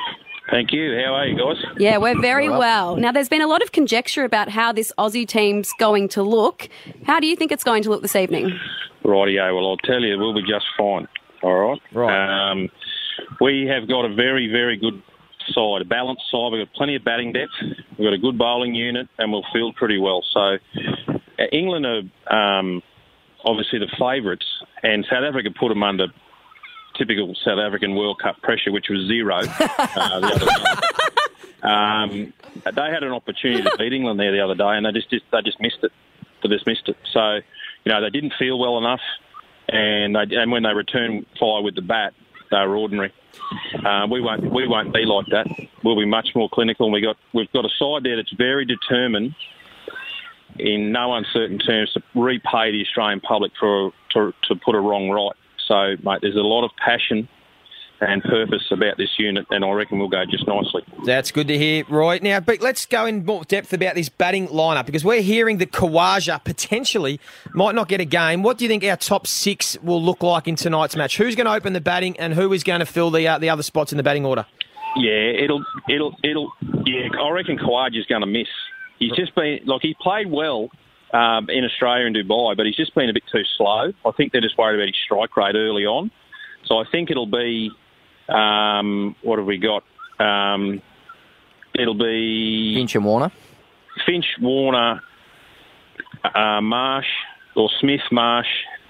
Thank you. How are you guys? Yeah, we're very Well. well. Now, there's been a lot of conjecture about how this Aussie team's going to look. How do you think it's going to look this evening? Rightio. Well, I'll tell you, we'll be just fine. All right? Right. Um, we have got a very, very good side, a balanced side. We've got plenty of batting depth. We've got a good bowling unit, and we'll field pretty well. So uh, England are um, obviously the favourites, and South Africa put them under typical South African World Cup pressure, which was zero uh, the other day. Um, they had an opportunity to beat England there the other day, and they just, just they just missed it. They just missed it. So, you know, they didn't feel well enough, and they, and when they returned fire with the bat, they were ordinary. Uh, we won't we won't be like that. We'll be much more clinical. And we got we've got a side there that's very determined, in no uncertain terms, to repay the Australian public for to, to put a wrong right. So, mate, there's a lot of passion and purpose about this unit, and I reckon we'll go just nicely. That's good to hear, Roy. Now, but let's go in more depth about this batting lineup, because we're hearing that Khawaja potentially might not get a game. What do you think our top six will look like in tonight's match? Who's going to open the batting, and who is going to fill the uh, the other spots in the batting order? Yeah, it'll it'll it'll. Yeah, I reckon Khawaja's going to miss. He's just been like he played well um, in Australia and Dubai, but he's just been a bit too slow. I think they're just worried about his strike rate early on. So I think it'll be. Um, what have we got? Um, it'll be Finch and Warner. Finch, Warner, uh, Marsh or Smith, Marsh,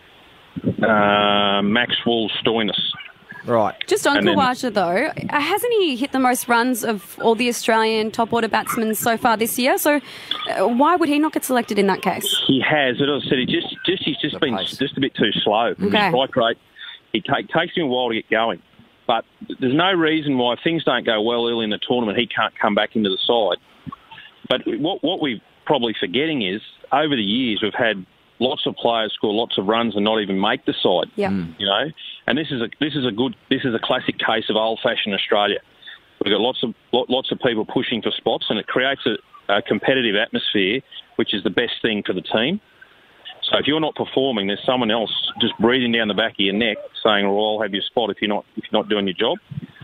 uh, Maxwell, Stoinis. Right. Just on And then- Khawaja, though, uh, hasn't he hit the most runs of all the Australian top-order batsmen so far this year? So uh, why would he not get selected in that case? He has. As I said, he just, just he's just been just a bit too slow. His Okay. strike rate, it take, takes him a while to get going. But there's no reason why, if things don't go well early in the tournament, he can't come back into the side. But what what we're probably forgetting is, over the years, we've had lots of players score lots of runs and not even make the side. Yeah. You know, and this is a this is a good this is a classic case of old-fashioned Australia. We've got lots of lot, lots of people pushing for spots, and it creates a, a competitive atmosphere, which is the best thing for the team. So if you're not performing, there's someone else just breathing down the back of your neck saying, "Well, I'll have your spot if you're not if you're not doing your job."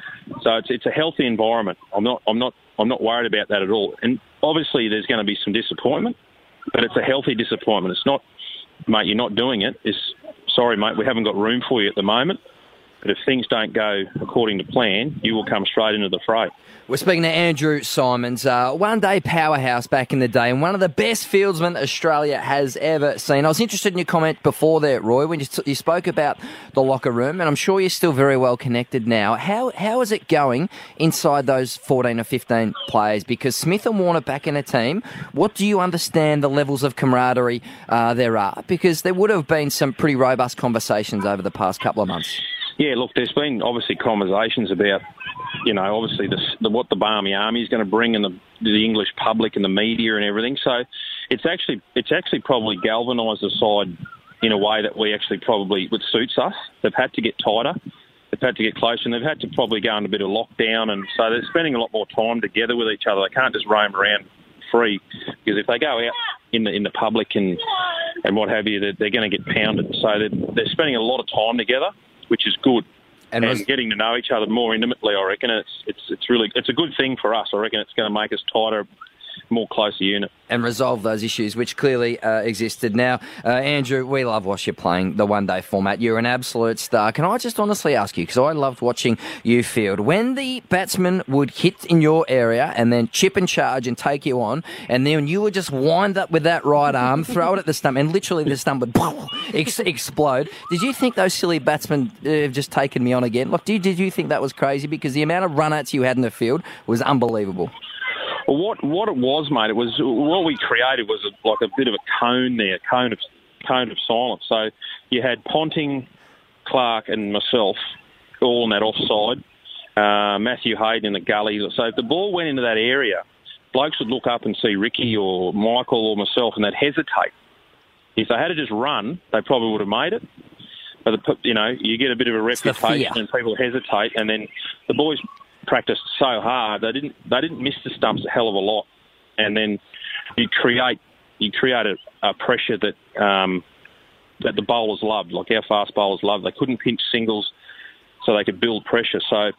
So it's it's a healthy environment. I'm not I'm not I'm not worried about that at all. And obviously there's going to be some disappointment, but it's a healthy disappointment. It's not, mate, you're not doing it. It's sorry, mate, we haven't got room for you at the moment. But if things don't go according to plan, you will come straight into the fray. We're speaking to Andrew Simons, uh, one-day powerhouse back in the day, and one of the best fieldsmen Australia has ever seen. I was interested in your comment before there, Roy, when you, you spoke about the locker room, and I'm sure you're still very well connected now. How how is it going inside those fourteen or fifteen players? Because Smith and Warner back in a team, what do you understand the levels of camaraderie uh, there are? Because there would have been some pretty robust conversations over the past couple of months. Yeah, look, there's been obviously conversations about, you know, obviously the, the, what the Barmy Army is going to bring and the, the English public and the media and everything. So it's actually it's actually probably galvanised the side in a way that we actually probably, which suits us. They've had to get tighter. They've had to get closer, and they've had to probably go into a bit of lockdown. And so they're spending a lot more time together with each other. They can't just roam around free, because if they go out in the in the public and and what have you, they're, they're going to get pounded. So they're, they're spending a lot of time together, which is good, and, and getting to know each other more intimately. I reckon it's it's it's really it's a good thing for us. I reckon it's going to make us tighter, more closer unit. And resolve those issues, which clearly uh, existed. Now, uh, Andrew, we love watching you playing the one-day format. You're an absolute star. Can I just honestly ask you, because I loved watching you field, when the batsman would hit in your area and then chip and charge and take you on, and then you would just wind up with that right arm, throw it at the stump, and literally the stump would ex- explode. Did you think those silly batsmen uh, have just taken me on again? Like, did, did you think that was crazy? Because the amount of run-outs you had in the field was unbelievable. Well, what what it was, mate, it was what we created was a, like a bit of a cone there, a cone of cone of silence. So you had Ponting, Clark, and myself all on that offside. Uh, Matthew Hayden in the gully. So if the ball went into that area, blokes would look up and see Ricky or Michael or myself, and they'd hesitate. If they had to just run, they probably would have made it. But the, you know, you get a bit of a reputation, and people hesitate, and then the boys practiced so hard they didn't they didn't miss the stumps a hell of a lot, and then you create you create a, a pressure that um, that the bowlers loved, like our fast bowlers loved. They couldn't pinch singles, so they could build pressure. So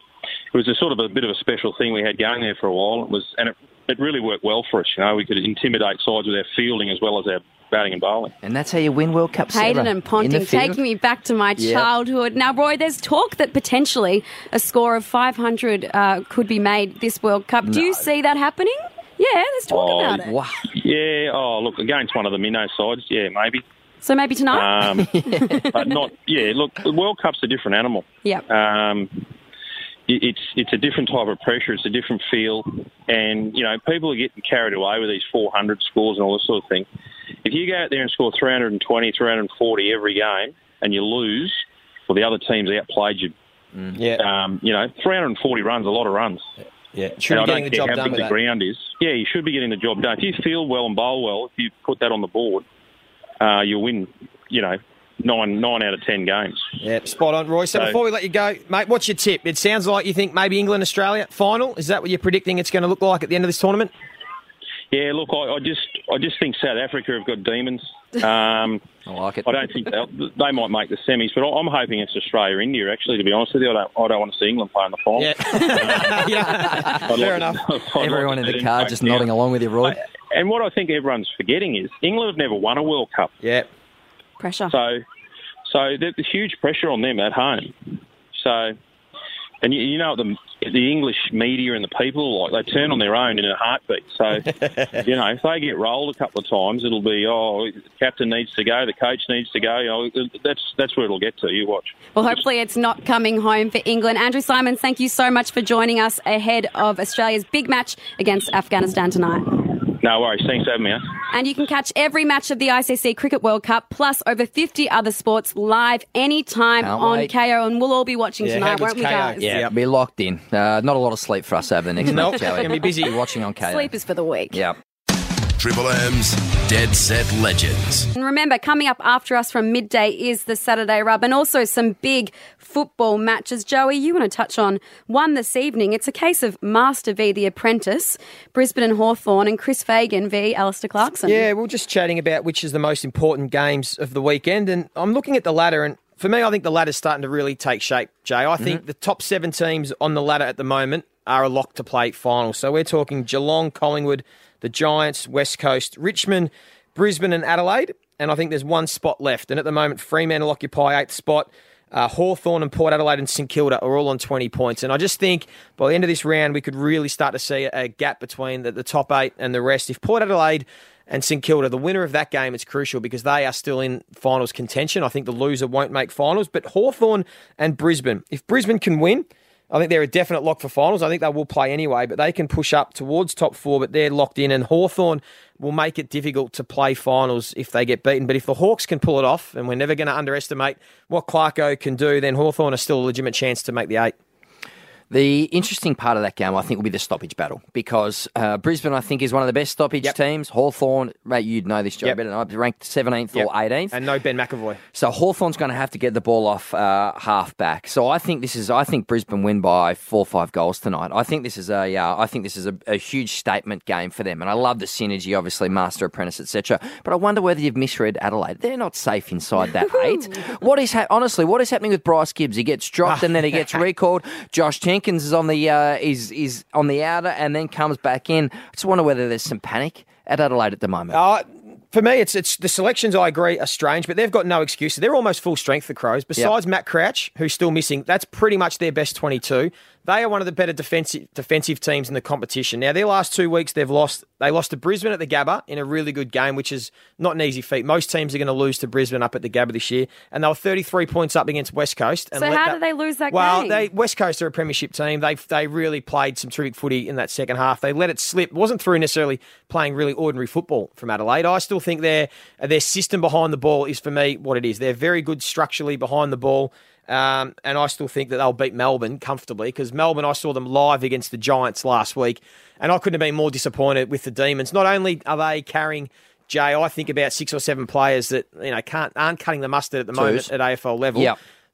it was a sort of a bit of a special thing we had going there for a while. It was, and it, it really worked well for us. You know, we could intimidate sides with our fielding as well as our batting and bowling. And that's how you win World Cup. Hayden and Ponting taking me back to my Yep. childhood. Now, Roy, there's talk that potentially a score of five hundred uh, could be made this World Cup. Do you see that happening? Yeah, there's talk Oh, about it. Wow. Yeah, oh, look, against one of the minnow sides, yeah, maybe. So maybe tonight? Um, but not, yeah, look, the World Cup's a different animal. Yep. Um, it- it's it's a different type of pressure, it's a different feel, and, you know, people are getting carried away with these four hundred scores and all this sort of thing. If you go out there and score three hundred twenty, three hundred forty every game and you lose, well, the other team's outplayed you. Yeah. Um, you know, three hundred forty runs, a lot of runs. Yeah, should And be I getting don't the care job how done big with the that. ground is. Yeah, you should be getting the job done. If you field well and bowl well, if you put that on the board, uh, you'll win, you know, nine nine out of ten games. Yeah, spot on, Roy. So, So- before we let you go, mate, what's your tip? It sounds like you think maybe England, Australia final. Is that what you're predicting it's going to look like at the end of this tournament? Yeah, look, I, I just I just think South Africa have got demons. Um, I like it. I don't think they'll, they might make the semis, but I'm hoping it's Australia, India. Actually, to be honest with you, I don't I don't want to see England play in the final. Yeah, yeah. I'd fair like enough. to- I'd like Everyone to in see the them car take just down. nodding along with you, Roy. And what I think everyone's forgetting is England have never won a World Cup. Yeah. Pressure. So, so there's huge pressure on them at home. So, and you, you know the the English media and the people, like, they turn on their own in a heartbeat. So, you know, if they get rolled a couple of times, it'll be, oh, the captain needs to go, the coach needs to go. You know, that's that's where it'll get to. You watch. Well, hopefully it's not coming home for England. Andrew Simons, thank you so much for joining us ahead of Australia's big match against Afghanistan tonight. No worries. Thanks for having me. Huh? And you can catch every match of the I C C Cricket World Cup plus over fifty other sports live anytime Can't on wait. K O. And we'll all be watching Yeah, tonight, how won't good's we, K O? guys? Yeah, be locked in. Uh, not a lot of sleep for us over the next Nope, month, Joey. gonna be busy. Be watching on K O. Sleep is for the week. Yeah. Triple M's Dead Set Legends. And remember, coming up after us from midday is the Saturday Rub and also some big football matches. Joey, you want to touch on one this evening. It's a case of Master v The Apprentice, Brisbane and Hawthorn, and Chris Fagan v Alistair Clarkson. Yeah, we we're just chatting about which is the most important games of the weekend, and I'm looking at the ladder, and for me, I think the ladder's starting to really take shape, Jay. I think the top seven teams on the ladder at the moment are a lock to play final. So we're talking Geelong, Collingwood, the Giants, West Coast, Richmond, Brisbane and Adelaide, and I think there's one spot left. And at the moment, Fremantle occupy eighth spot. Uh, Hawthorn and Port Adelaide and St Kilda are all on twenty points. And I just think by the end of this round, we could really start to see a gap between the, the top eight and the rest. If Port Adelaide and St Kilda, the winner of that game is crucial because they are still in finals contention. I think the loser won't make finals. But Hawthorn and Brisbane, if Brisbane can win, I think they're a definite lock for finals. I think they will play anyway, but they can push up towards top four, but they're locked in. And Hawthorn will make it difficult to play finals if they get beaten. But if the Hawks can pull it off, and we're never going to underestimate what Clarko can do, then Hawthorn are still a legitimate chance to make the eight. The interesting part of that game, I think, will be the stoppage battle because uh, Brisbane, I think, is one of the best stoppage Yep. teams. Hawthorn, mate, you'd know this, Joe, Yep. better than I, ranked seventeenth Yep. or eighteenth. And no Ben McAvoy. So Hawthorn's going to have to get the ball off uh, half back. So I think this is. I think Brisbane win by four or five goals tonight. I think this is a. Uh, I think this is a, a huge statement game for them. And I love the synergy, obviously, Master Apprentice, et cetera. But I wonder whether you've misread Adelaide. They're not safe inside that eight. What is ha- honestly? What is happening with Bryce Gibbs? He gets dropped and then he gets recalled. Josh Jenkins is on the uh, is is on the outer and then comes back in. I just wonder whether there's some panic at Adelaide at the moment. Uh, for me, it's it's the selections, I agree, are strange, but they've got no excuses. They're almost full strength, the Crows. Besides Matt Crouch, who's still missing, that's pretty much their best twenty-two. They are one of the better defensive defensive teams in the competition. Now, their last two weeks, they've lost. They lost to Brisbane at the Gabba in a really good game, which is not an easy feat. Most teams are going to lose to Brisbane up at the Gabba this year, and they were thirty-three points up against West Coast. And So let how that- did they lose that well, game? they West Coast are a premiership team. They they really played some terrific footy in that second half. They let it slip. It wasn't through necessarily playing really ordinary football from Adelaide. I still think their their system behind the ball is, for me, what it is. They're very good structurally behind the ball. Um, and I still think that they'll beat Melbourne comfortably because Melbourne, I saw them live against the Giants last week, and I couldn't have been more disappointed with the Demons. Not only are they carrying, Jay, I think about six or seven players that you know can't aren't cutting the mustard at the moment Twos. at A F L level. Yep.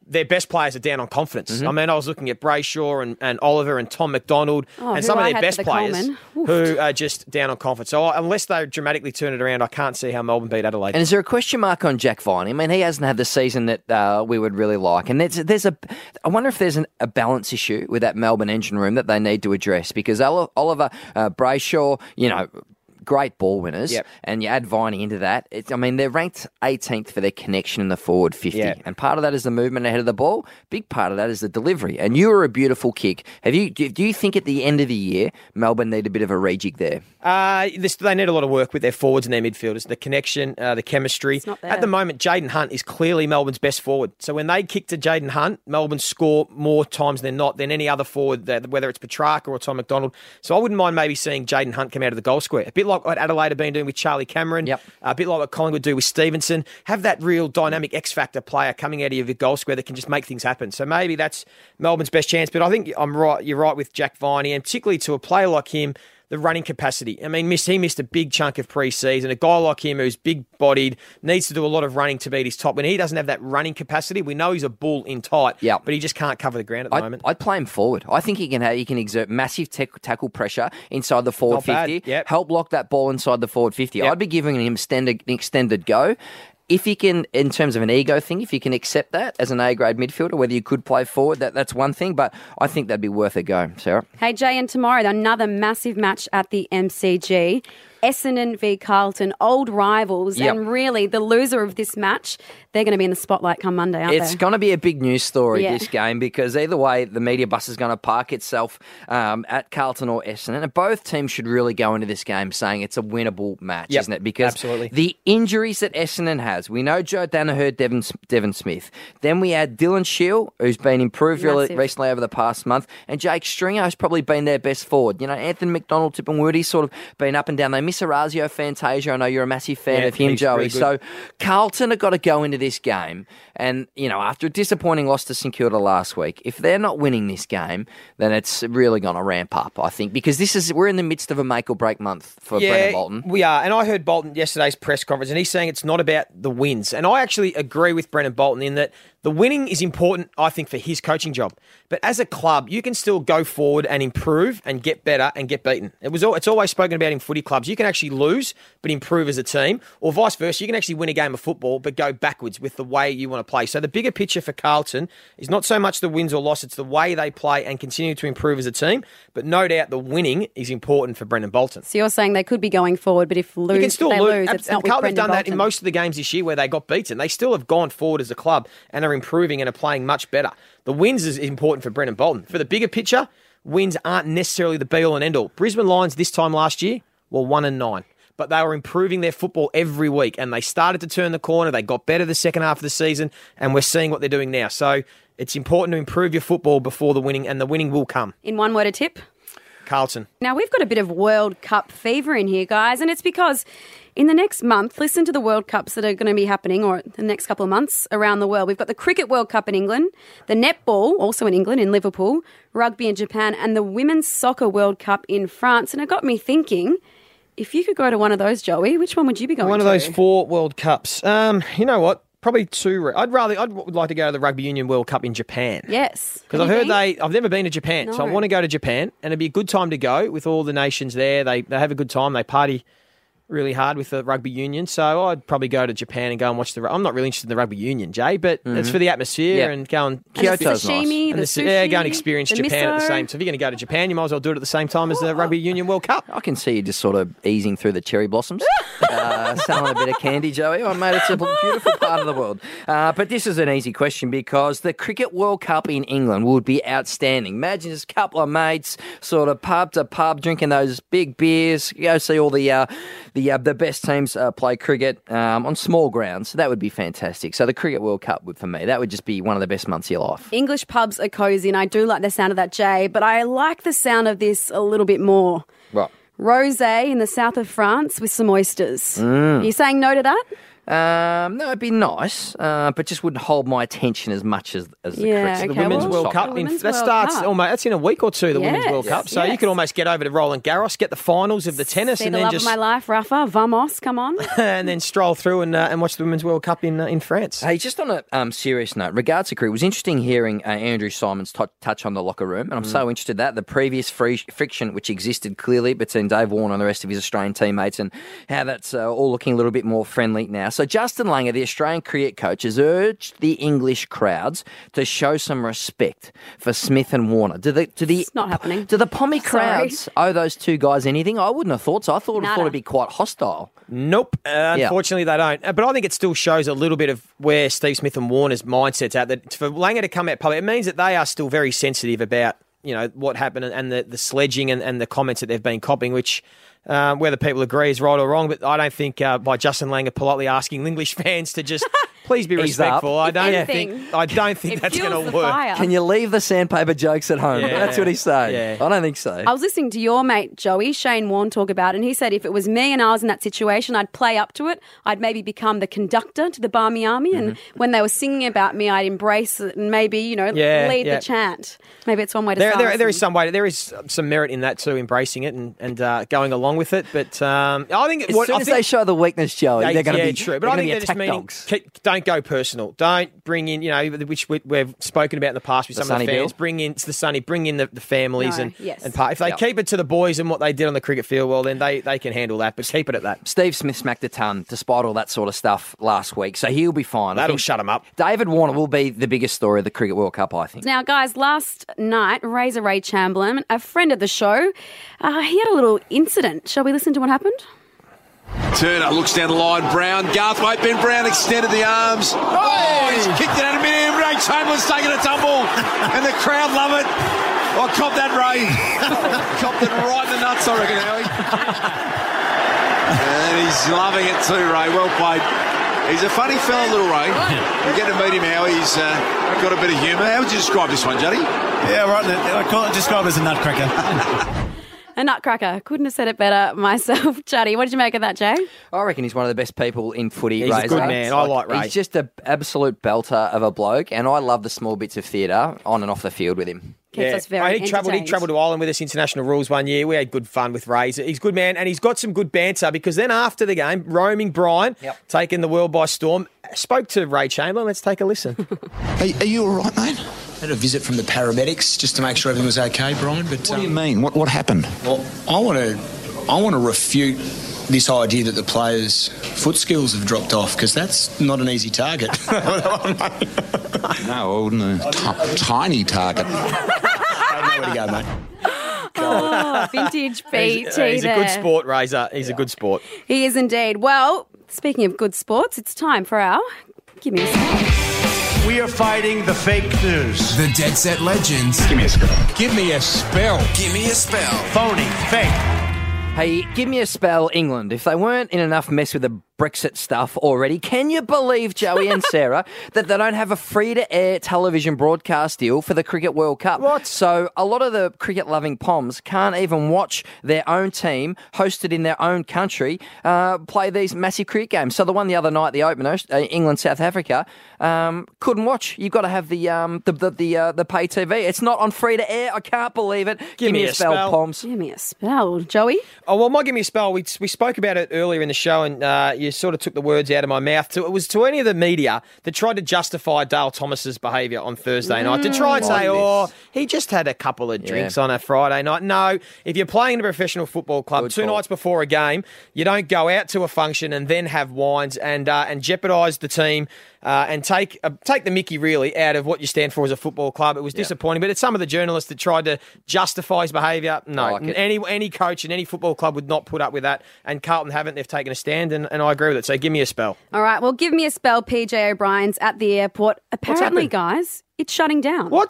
their best players are down on confidence. Mm-hmm. I mean, I was looking at Brayshaw and, and Oliver and Tom McDonald Oh, and who some of I their had for best the players Coleman. Oof. who are just down on confidence. So unless they dramatically turn it around, I can't see how Melbourne beat Adelaide. And is there a question mark on Jack Viney? I mean, he hasn't had the season that uh, we would really like. And there's, there's a, I wonder if there's an, a balance issue with that Melbourne engine room that they need to address, because Oliver, uh, Brayshaw, you know, great ball winners, Yep. and you add Viney into that. It's, I mean, they're ranked eighteenth for their connection in the forward fifty, Yeah. and part of that is the movement ahead of the ball. Big part of that is the delivery. And you were a beautiful kick. Have you? Do you think at the end of the year Melbourne need a bit of a rejig there? Uh, this, they need a lot of work with their forwards and their midfielders, the connection, uh, the chemistry. not there. At the moment, Jaden Hunt is clearly Melbourne's best forward. So when they kick to Jaden Hunt, Melbourne score more times than not than any other forward, that, whether it's Petrarca or Tom McDonald. So I wouldn't mind maybe seeing Jaden Hunt come out of the goal square. A bit like what Adelaide have been doing with Charlie Cameron, Yep. a bit like what Collingwood do with Stevenson. Have that real dynamic X-factor player coming out of your goal square that can just make things happen. So maybe that's Melbourne's best chance. But I think I'm right. You're right with Jack Viney, and particularly to a player like him, the running capacity. I mean, missed, he missed a big chunk of pre-season. A guy like him who's big-bodied, needs to do a lot of running to beat his top. When he doesn't have that running capacity, we know he's a bull in tight, Yep. but he just can't cover the ground at the I'd, moment. I'd play him forward. I think he can have, he can exert massive tack- tackle pressure inside the forward Not bad, fifty. yep. Help block that ball inside the forward fifty. Yep. I'd be giving him extended, an extended go. If he can, in terms of an ego thing, if you can accept that as an A-grade midfielder, whether you could play forward, that, that's one thing, but I think that'd be worth a go, Sarah. Hey, Jay, and tomorrow, another massive match at the M C G. Essendon v Carlton, old rivals, Yep. and really the loser of this match, they're going to be in the spotlight come Monday, aren't It's they? going to be a big news story, Yeah. this game, because either way, the media bus is going to park itself um, at Carlton or Essendon, and both teams should really go into this game saying it's a winnable match, Yep, isn't it? Because absolutely. the injuries that Essendon has, we know Joe Danaher, Devon, Devon Smith. Then we add Dylan Shield, who's been improved really Massive. recently over the past month, and Jake Stringer has probably been their best forward. You know, Anthony McDonald, Tip and Woody's sort of been up and down. They miss Orazio Fantasia. I know you're a massive fan Yeah, of him, he's Joey. really good. So Carlton have got to go into this game, and, you know, after a disappointing loss to St Kilda last week, if they're not winning this game, then it's really going to ramp up, I think, because this is we're in the midst of a make or break month for Brendan Bolton. We are. And I heard Bolton yesterday's press conference, and he's saying it's not about the wins. And I actually agree with Brendan Bolton in that the winning is important, I think, for his coaching job. But as a club, you can still go forward and improve and get better and get beaten. It was all, it's always spoken about in footy clubs. You can actually lose but improve as a team, or vice versa. You can actually win a game of football but go backwards with the way you want to play. So the bigger picture for Carlton is not so much the wins or loss, it's the way they play and continue to improve as a team. But no doubt the winning is important for Brendan Bolton. So you're saying they could be going forward, but if lose, You can still they lose. lose, Ab- it's and not with Carlton have Brendan done that in Bolton. most of the games this year where they got beaten. They still have gone forward as a club and are improving and are playing much better. The wins is important for Brendan Bolton. For the bigger picture, wins aren't necessarily the be-all and end-all. Brisbane Lions this time last year were one and nine. But they were improving their football every week, and they started to turn the corner. They got better the second half of the season, and we're seeing what they're doing now. So it's important to improve your football before the winning, and the winning will come. In one word, a tip? Carlton. Now, we've got a bit of World Cup fever in here, guys, and it's because in the next month, listen to the World Cups that are going to be happening, or the next couple of months around the world. We've got the Cricket World Cup in England, the Netball, also in England, in Liverpool, Rugby in Japan, and the Women's Soccer World Cup in France. And it got me thinking, if you could go to one of those, Joey, which one would you be going to? One of those four World Cups. Um, you know what? Probably two. I'd rather. I'd like to go to the Rugby Union World Cup in Japan. Yes, because I've Have heard you been? they. I've never been to Japan, so I No. want to go to Japan, and it'd be a good time to go with all the nations there. They they have a good time. They party really hard with the rugby union, so I'd probably go to Japan and go and watch the. I'm not really interested in the rugby union, Jay, but Mhm. it's for the atmosphere Yeah. and go and And the Kyoto's sashimi, and the the- yeah, go and sushi, experience the Japan at the miso. same. So if you're going to go to Japan, you might as well do it at the same time as the Rugby Union World Cup. I can see you just sort of easing through the cherry blossoms, uh, selling a bit of candy, Joey. Oh, mate, it's a beautiful part of the world. Uh, but this is an easy question because the Cricket World Cup in England would be outstanding. Imagine just a couple of mates, sort of pub to pub, drinking those big beers, go see all the uh, the uh, the best teams uh, play cricket um, on small grounds. That would be fantastic. So the Cricket World Cup, would, for me, that would just be one of the best months of your life. English pubs are cosy, and I do like the sound of that, Jay, but I like the sound of this a little bit more. Right. Rosé in the south of France with some oysters. Mm. Are you saying no to that? Um, no, it'd be nice, uh, but just wouldn't hold my attention as much as, as the Yeah, cricket. The Women's well, World soccer. Cup. the In, Women's that World starts Cup. almost. That's in a week or two. The Women's Yes, World Cup. So you yes. can almost get over to Roland Garros, get the finals of the tennis, See and the then love just of my life, Rafa. Vamos, come on. and then stroll through and uh, and watch the Women's World Cup in uh, in France. Hey, just on a um, serious note, regards to cricket, it was interesting hearing uh, Andrew Simons t- touch on the locker room, and I'm Mm. so interested in that. The previous free- friction which existed clearly between Dave Warner and the rest of his Australian teammates, and how that's uh, all looking a little bit more friendly now. So Justin Langer, the Australian cricket coach, has urged the English crowds to show some respect for Smith and Warner. Do the do the It's not happening. do the Pommy Sorry. crowds owe those two guys anything? I wouldn't have thought so. I thought, I thought Nada. it'd be quite hostile. Nope. Uh, Yeah. Unfortunately, they don't. Uh, But I think it still shows a little bit of where Steve Smith and Warner's mindset's at. That for Langer to come out public, it means that they are still very sensitive about you know what happened and the, the sledging and, and the comments that they've been copying, which. Um, whether people agree is right or wrong, but I don't think uh, by Justin Langer politely asking English fans to just please be Ease up. respectful. I If don't anything, think I don't think it that's fuels going to the work. fire. Can you leave the sandpaper jokes at home? Yeah. That's what he's saying. Yeah. I don't think so. I was listening to your mate Joey, Shane Warne, talk about it, and he said if it was me and I was in that situation, I'd play up to it. I'd maybe become the conductor to the Barmy Army, and when they were singing about me, I'd embrace it and maybe, you know, Yeah, lead yeah. the chant. Maybe it's one way to There, silence there, there is them. some way. There is some merit in that too, embracing it and, and uh, going along with it. But um, I think as what, soon I as think, they show the weakness, Joey, they're going to yeah, be true. But they're I gonna think be they're just attack meaning dogs. keep, don't go personal. Don't bring in, you know, which we, we've spoken about in the past with The some of the Sonny fans. Bill? Bring in it's the Sonny, bring in the, the families No, and yes. and part. If they Yep. keep it to the boys and what they did on the cricket field, well, then they, they can handle that. But keep it at that. Steve Smith smacked a ton despite all that sort of stuff last week, so he'll be fine. I That'll think shut him up. David Warner will be the biggest story of the Cricket World Cup, I think. Now, guys, last night, Razor Ray Chamberlain, a friend of the show, uh, he had a little incident. Shall we listen to what happened? Turner looks down the line. Brown, Garthwaite, Ben Brown extended the arms. Oh, he's kicked it out of mid-air. Ray Chamberlain's taken a tumble, and the crowd love it. Oh, cop that, Ray. Copped it right in the nuts, I reckon, Howie. And he's loving it too, Ray. Well played. He's a funny fella, little Ray. You get to meet him, Howie. He's uh, got a bit of humour. How would you describe this one, Juddy? Yeah, right. I call it describe as a nutcracker. A nutcracker. Couldn't have said it better myself. Juddy, what did you make of that, Jay? I reckon he's one of the best people in footy. He's a Razor. good man. I like Ray. He's just an absolute belter of a bloke, and I love the small bits of theatre on and off the field with him. Keeps us very he travelled. He entertained. travelled to Ireland with us, international rules one year. We had good fun with Razor. He's a good man, and he's got some good banter because then after the game, roaming Brian, Yep. taking the world by storm, spoke to Ray Chamberlain. Let's take a listen. Are, are you all right, mate? Had a visit from the paramedics just to make sure everything was okay, Brian. But What do you mean? What what happened? Well, I want to, I want to refute this idea that the players' foot skills have dropped off because that's not an easy target. No, I wouldn't. A t- tiny target. I know where to go, mate. Oh, vintage B T he's, he's a there. good sport, Razor. He's a good sport. He is indeed. Well, speaking of good sports, it's time for our Give Me a Spell. We are fighting the fake news. The Dead Set Legends. Give me a spell. Give me a spell. Give me a spell. Phony. Fake. Hey, give me a spell, England. If they weren't in enough mess with the Brexit stuff already, can you believe, Joey and Sarah, that they don't have a free-to-air television broadcast deal for the Cricket World Cup? What? So a lot of the cricket-loving Poms can't even watch their own team, hosted in their own country, uh, play these massive cricket games. So the one the other night, the opener, uh, England-South Africa, um, couldn't watch. You've got to have the um, the the the, uh, the pay T V. It's not on free-to-air. I can't believe it. Give, me, a spell, Poms. Give me a spell. Joey? Oh, well, might give me a spell. We, we spoke about it earlier in the show, and uh, you sort of took the words out of my mouth. To, it was to any of the media that tried to justify Dale Thomas's behaviour on Thursday night, to try and say, Like oh, this. he just had a couple of Yeah. drinks on a Friday night. No, if you're playing in a professional football club Good two call. nights before a game, you don't go out to a function and then have wines and uh, and jeopardise the team uh, and take uh, take the mickey, really, out of what you stand for as a football club. It was disappointing, but it's some of the journalists that tried to justify his behaviour. I No, like it. any any coach in any football club would not put up with that, and Carlton haven't. They've taken a stand, and, and I agree with it. So give me a spell. All right, well, give me a spell. P J O'Brien's at the airport. Apparently, happened? guys, it's shutting down. What?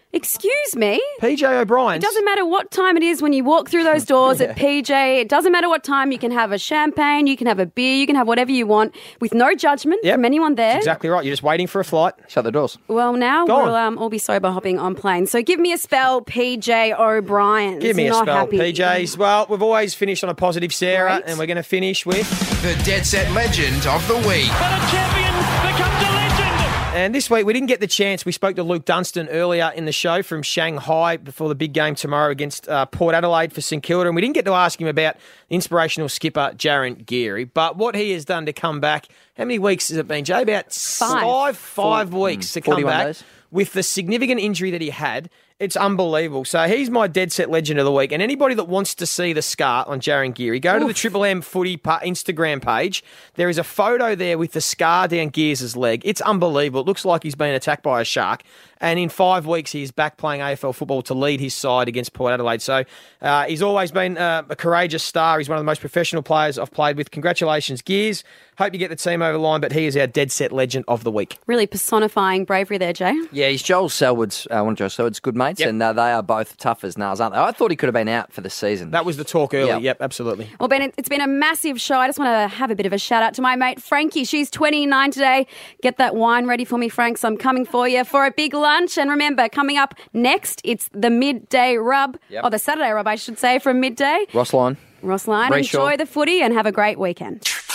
Excuse me? P J O'Brien's. It doesn't matter what time it is when you walk through those doors Yeah. at P J. It doesn't matter what time. You can have a champagne, you can have a beer, you can have whatever you want with no judgment from anyone there. That's exactly right. You're just waiting for a flight. Shut the doors. Well, now Go we'll on. um, all be sober hopping on planes. So give me a spell, P J O'Brien. Give me a Not spell, happy. P Js. Well, we've always finished on a positive, Sarah, and we're going to finish with... The Dead Set Legend of the Week. But a champion becomes a legend. And this week, we didn't get the chance. We spoke to Luke Dunstan earlier in the show from Shanghai before the big game tomorrow against uh, Port Adelaide for St Kilda. And we didn't get to ask him about the inspirational skipper, Jaron Geary. But what he has done to come back, how many weeks has it been, Jay? About Five. five, five Four- weeks mm, to come forty-one back days. with the significant injury that he had. It's unbelievable. So he's my dead set legend of the week. And anybody that wants to see the scar on Jaron Geary, go to the Triple M Footy pa- Instagram page. There is a photo there with the scar down Gears' leg. It's unbelievable. It looks like he's been attacked by a shark. And in five weeks, he's back playing A F L football to lead his side against Port Adelaide. So uh, he's always been uh, a courageous star. He's one of the most professional players I've played with. Congratulations, Gears. Hope you get the team over the line, but he is our dead set legend of the week. Really personifying bravery there, Jay. Yeah, he's Joel Selwood's, uh, one of Joel Selwood's good mates, Yep. and uh, they are both tough as nails, aren't they? I thought he could have been out for the season. That was the talk earlier. Yep. Yep, absolutely. Well, Ben, it- it's been a massive show. I just want to have a bit of a shout out to my mate Frankie. She's twenty-nine today. Get that wine ready for me, Franks. I'm coming for you for a big lunch. And remember, coming up next, it's the midday rub, Yep. or the Saturday rub, I should say, from midday. Ross Lyon. Ross Lyon, Brayshaw. enjoy the footy and have a great weekend.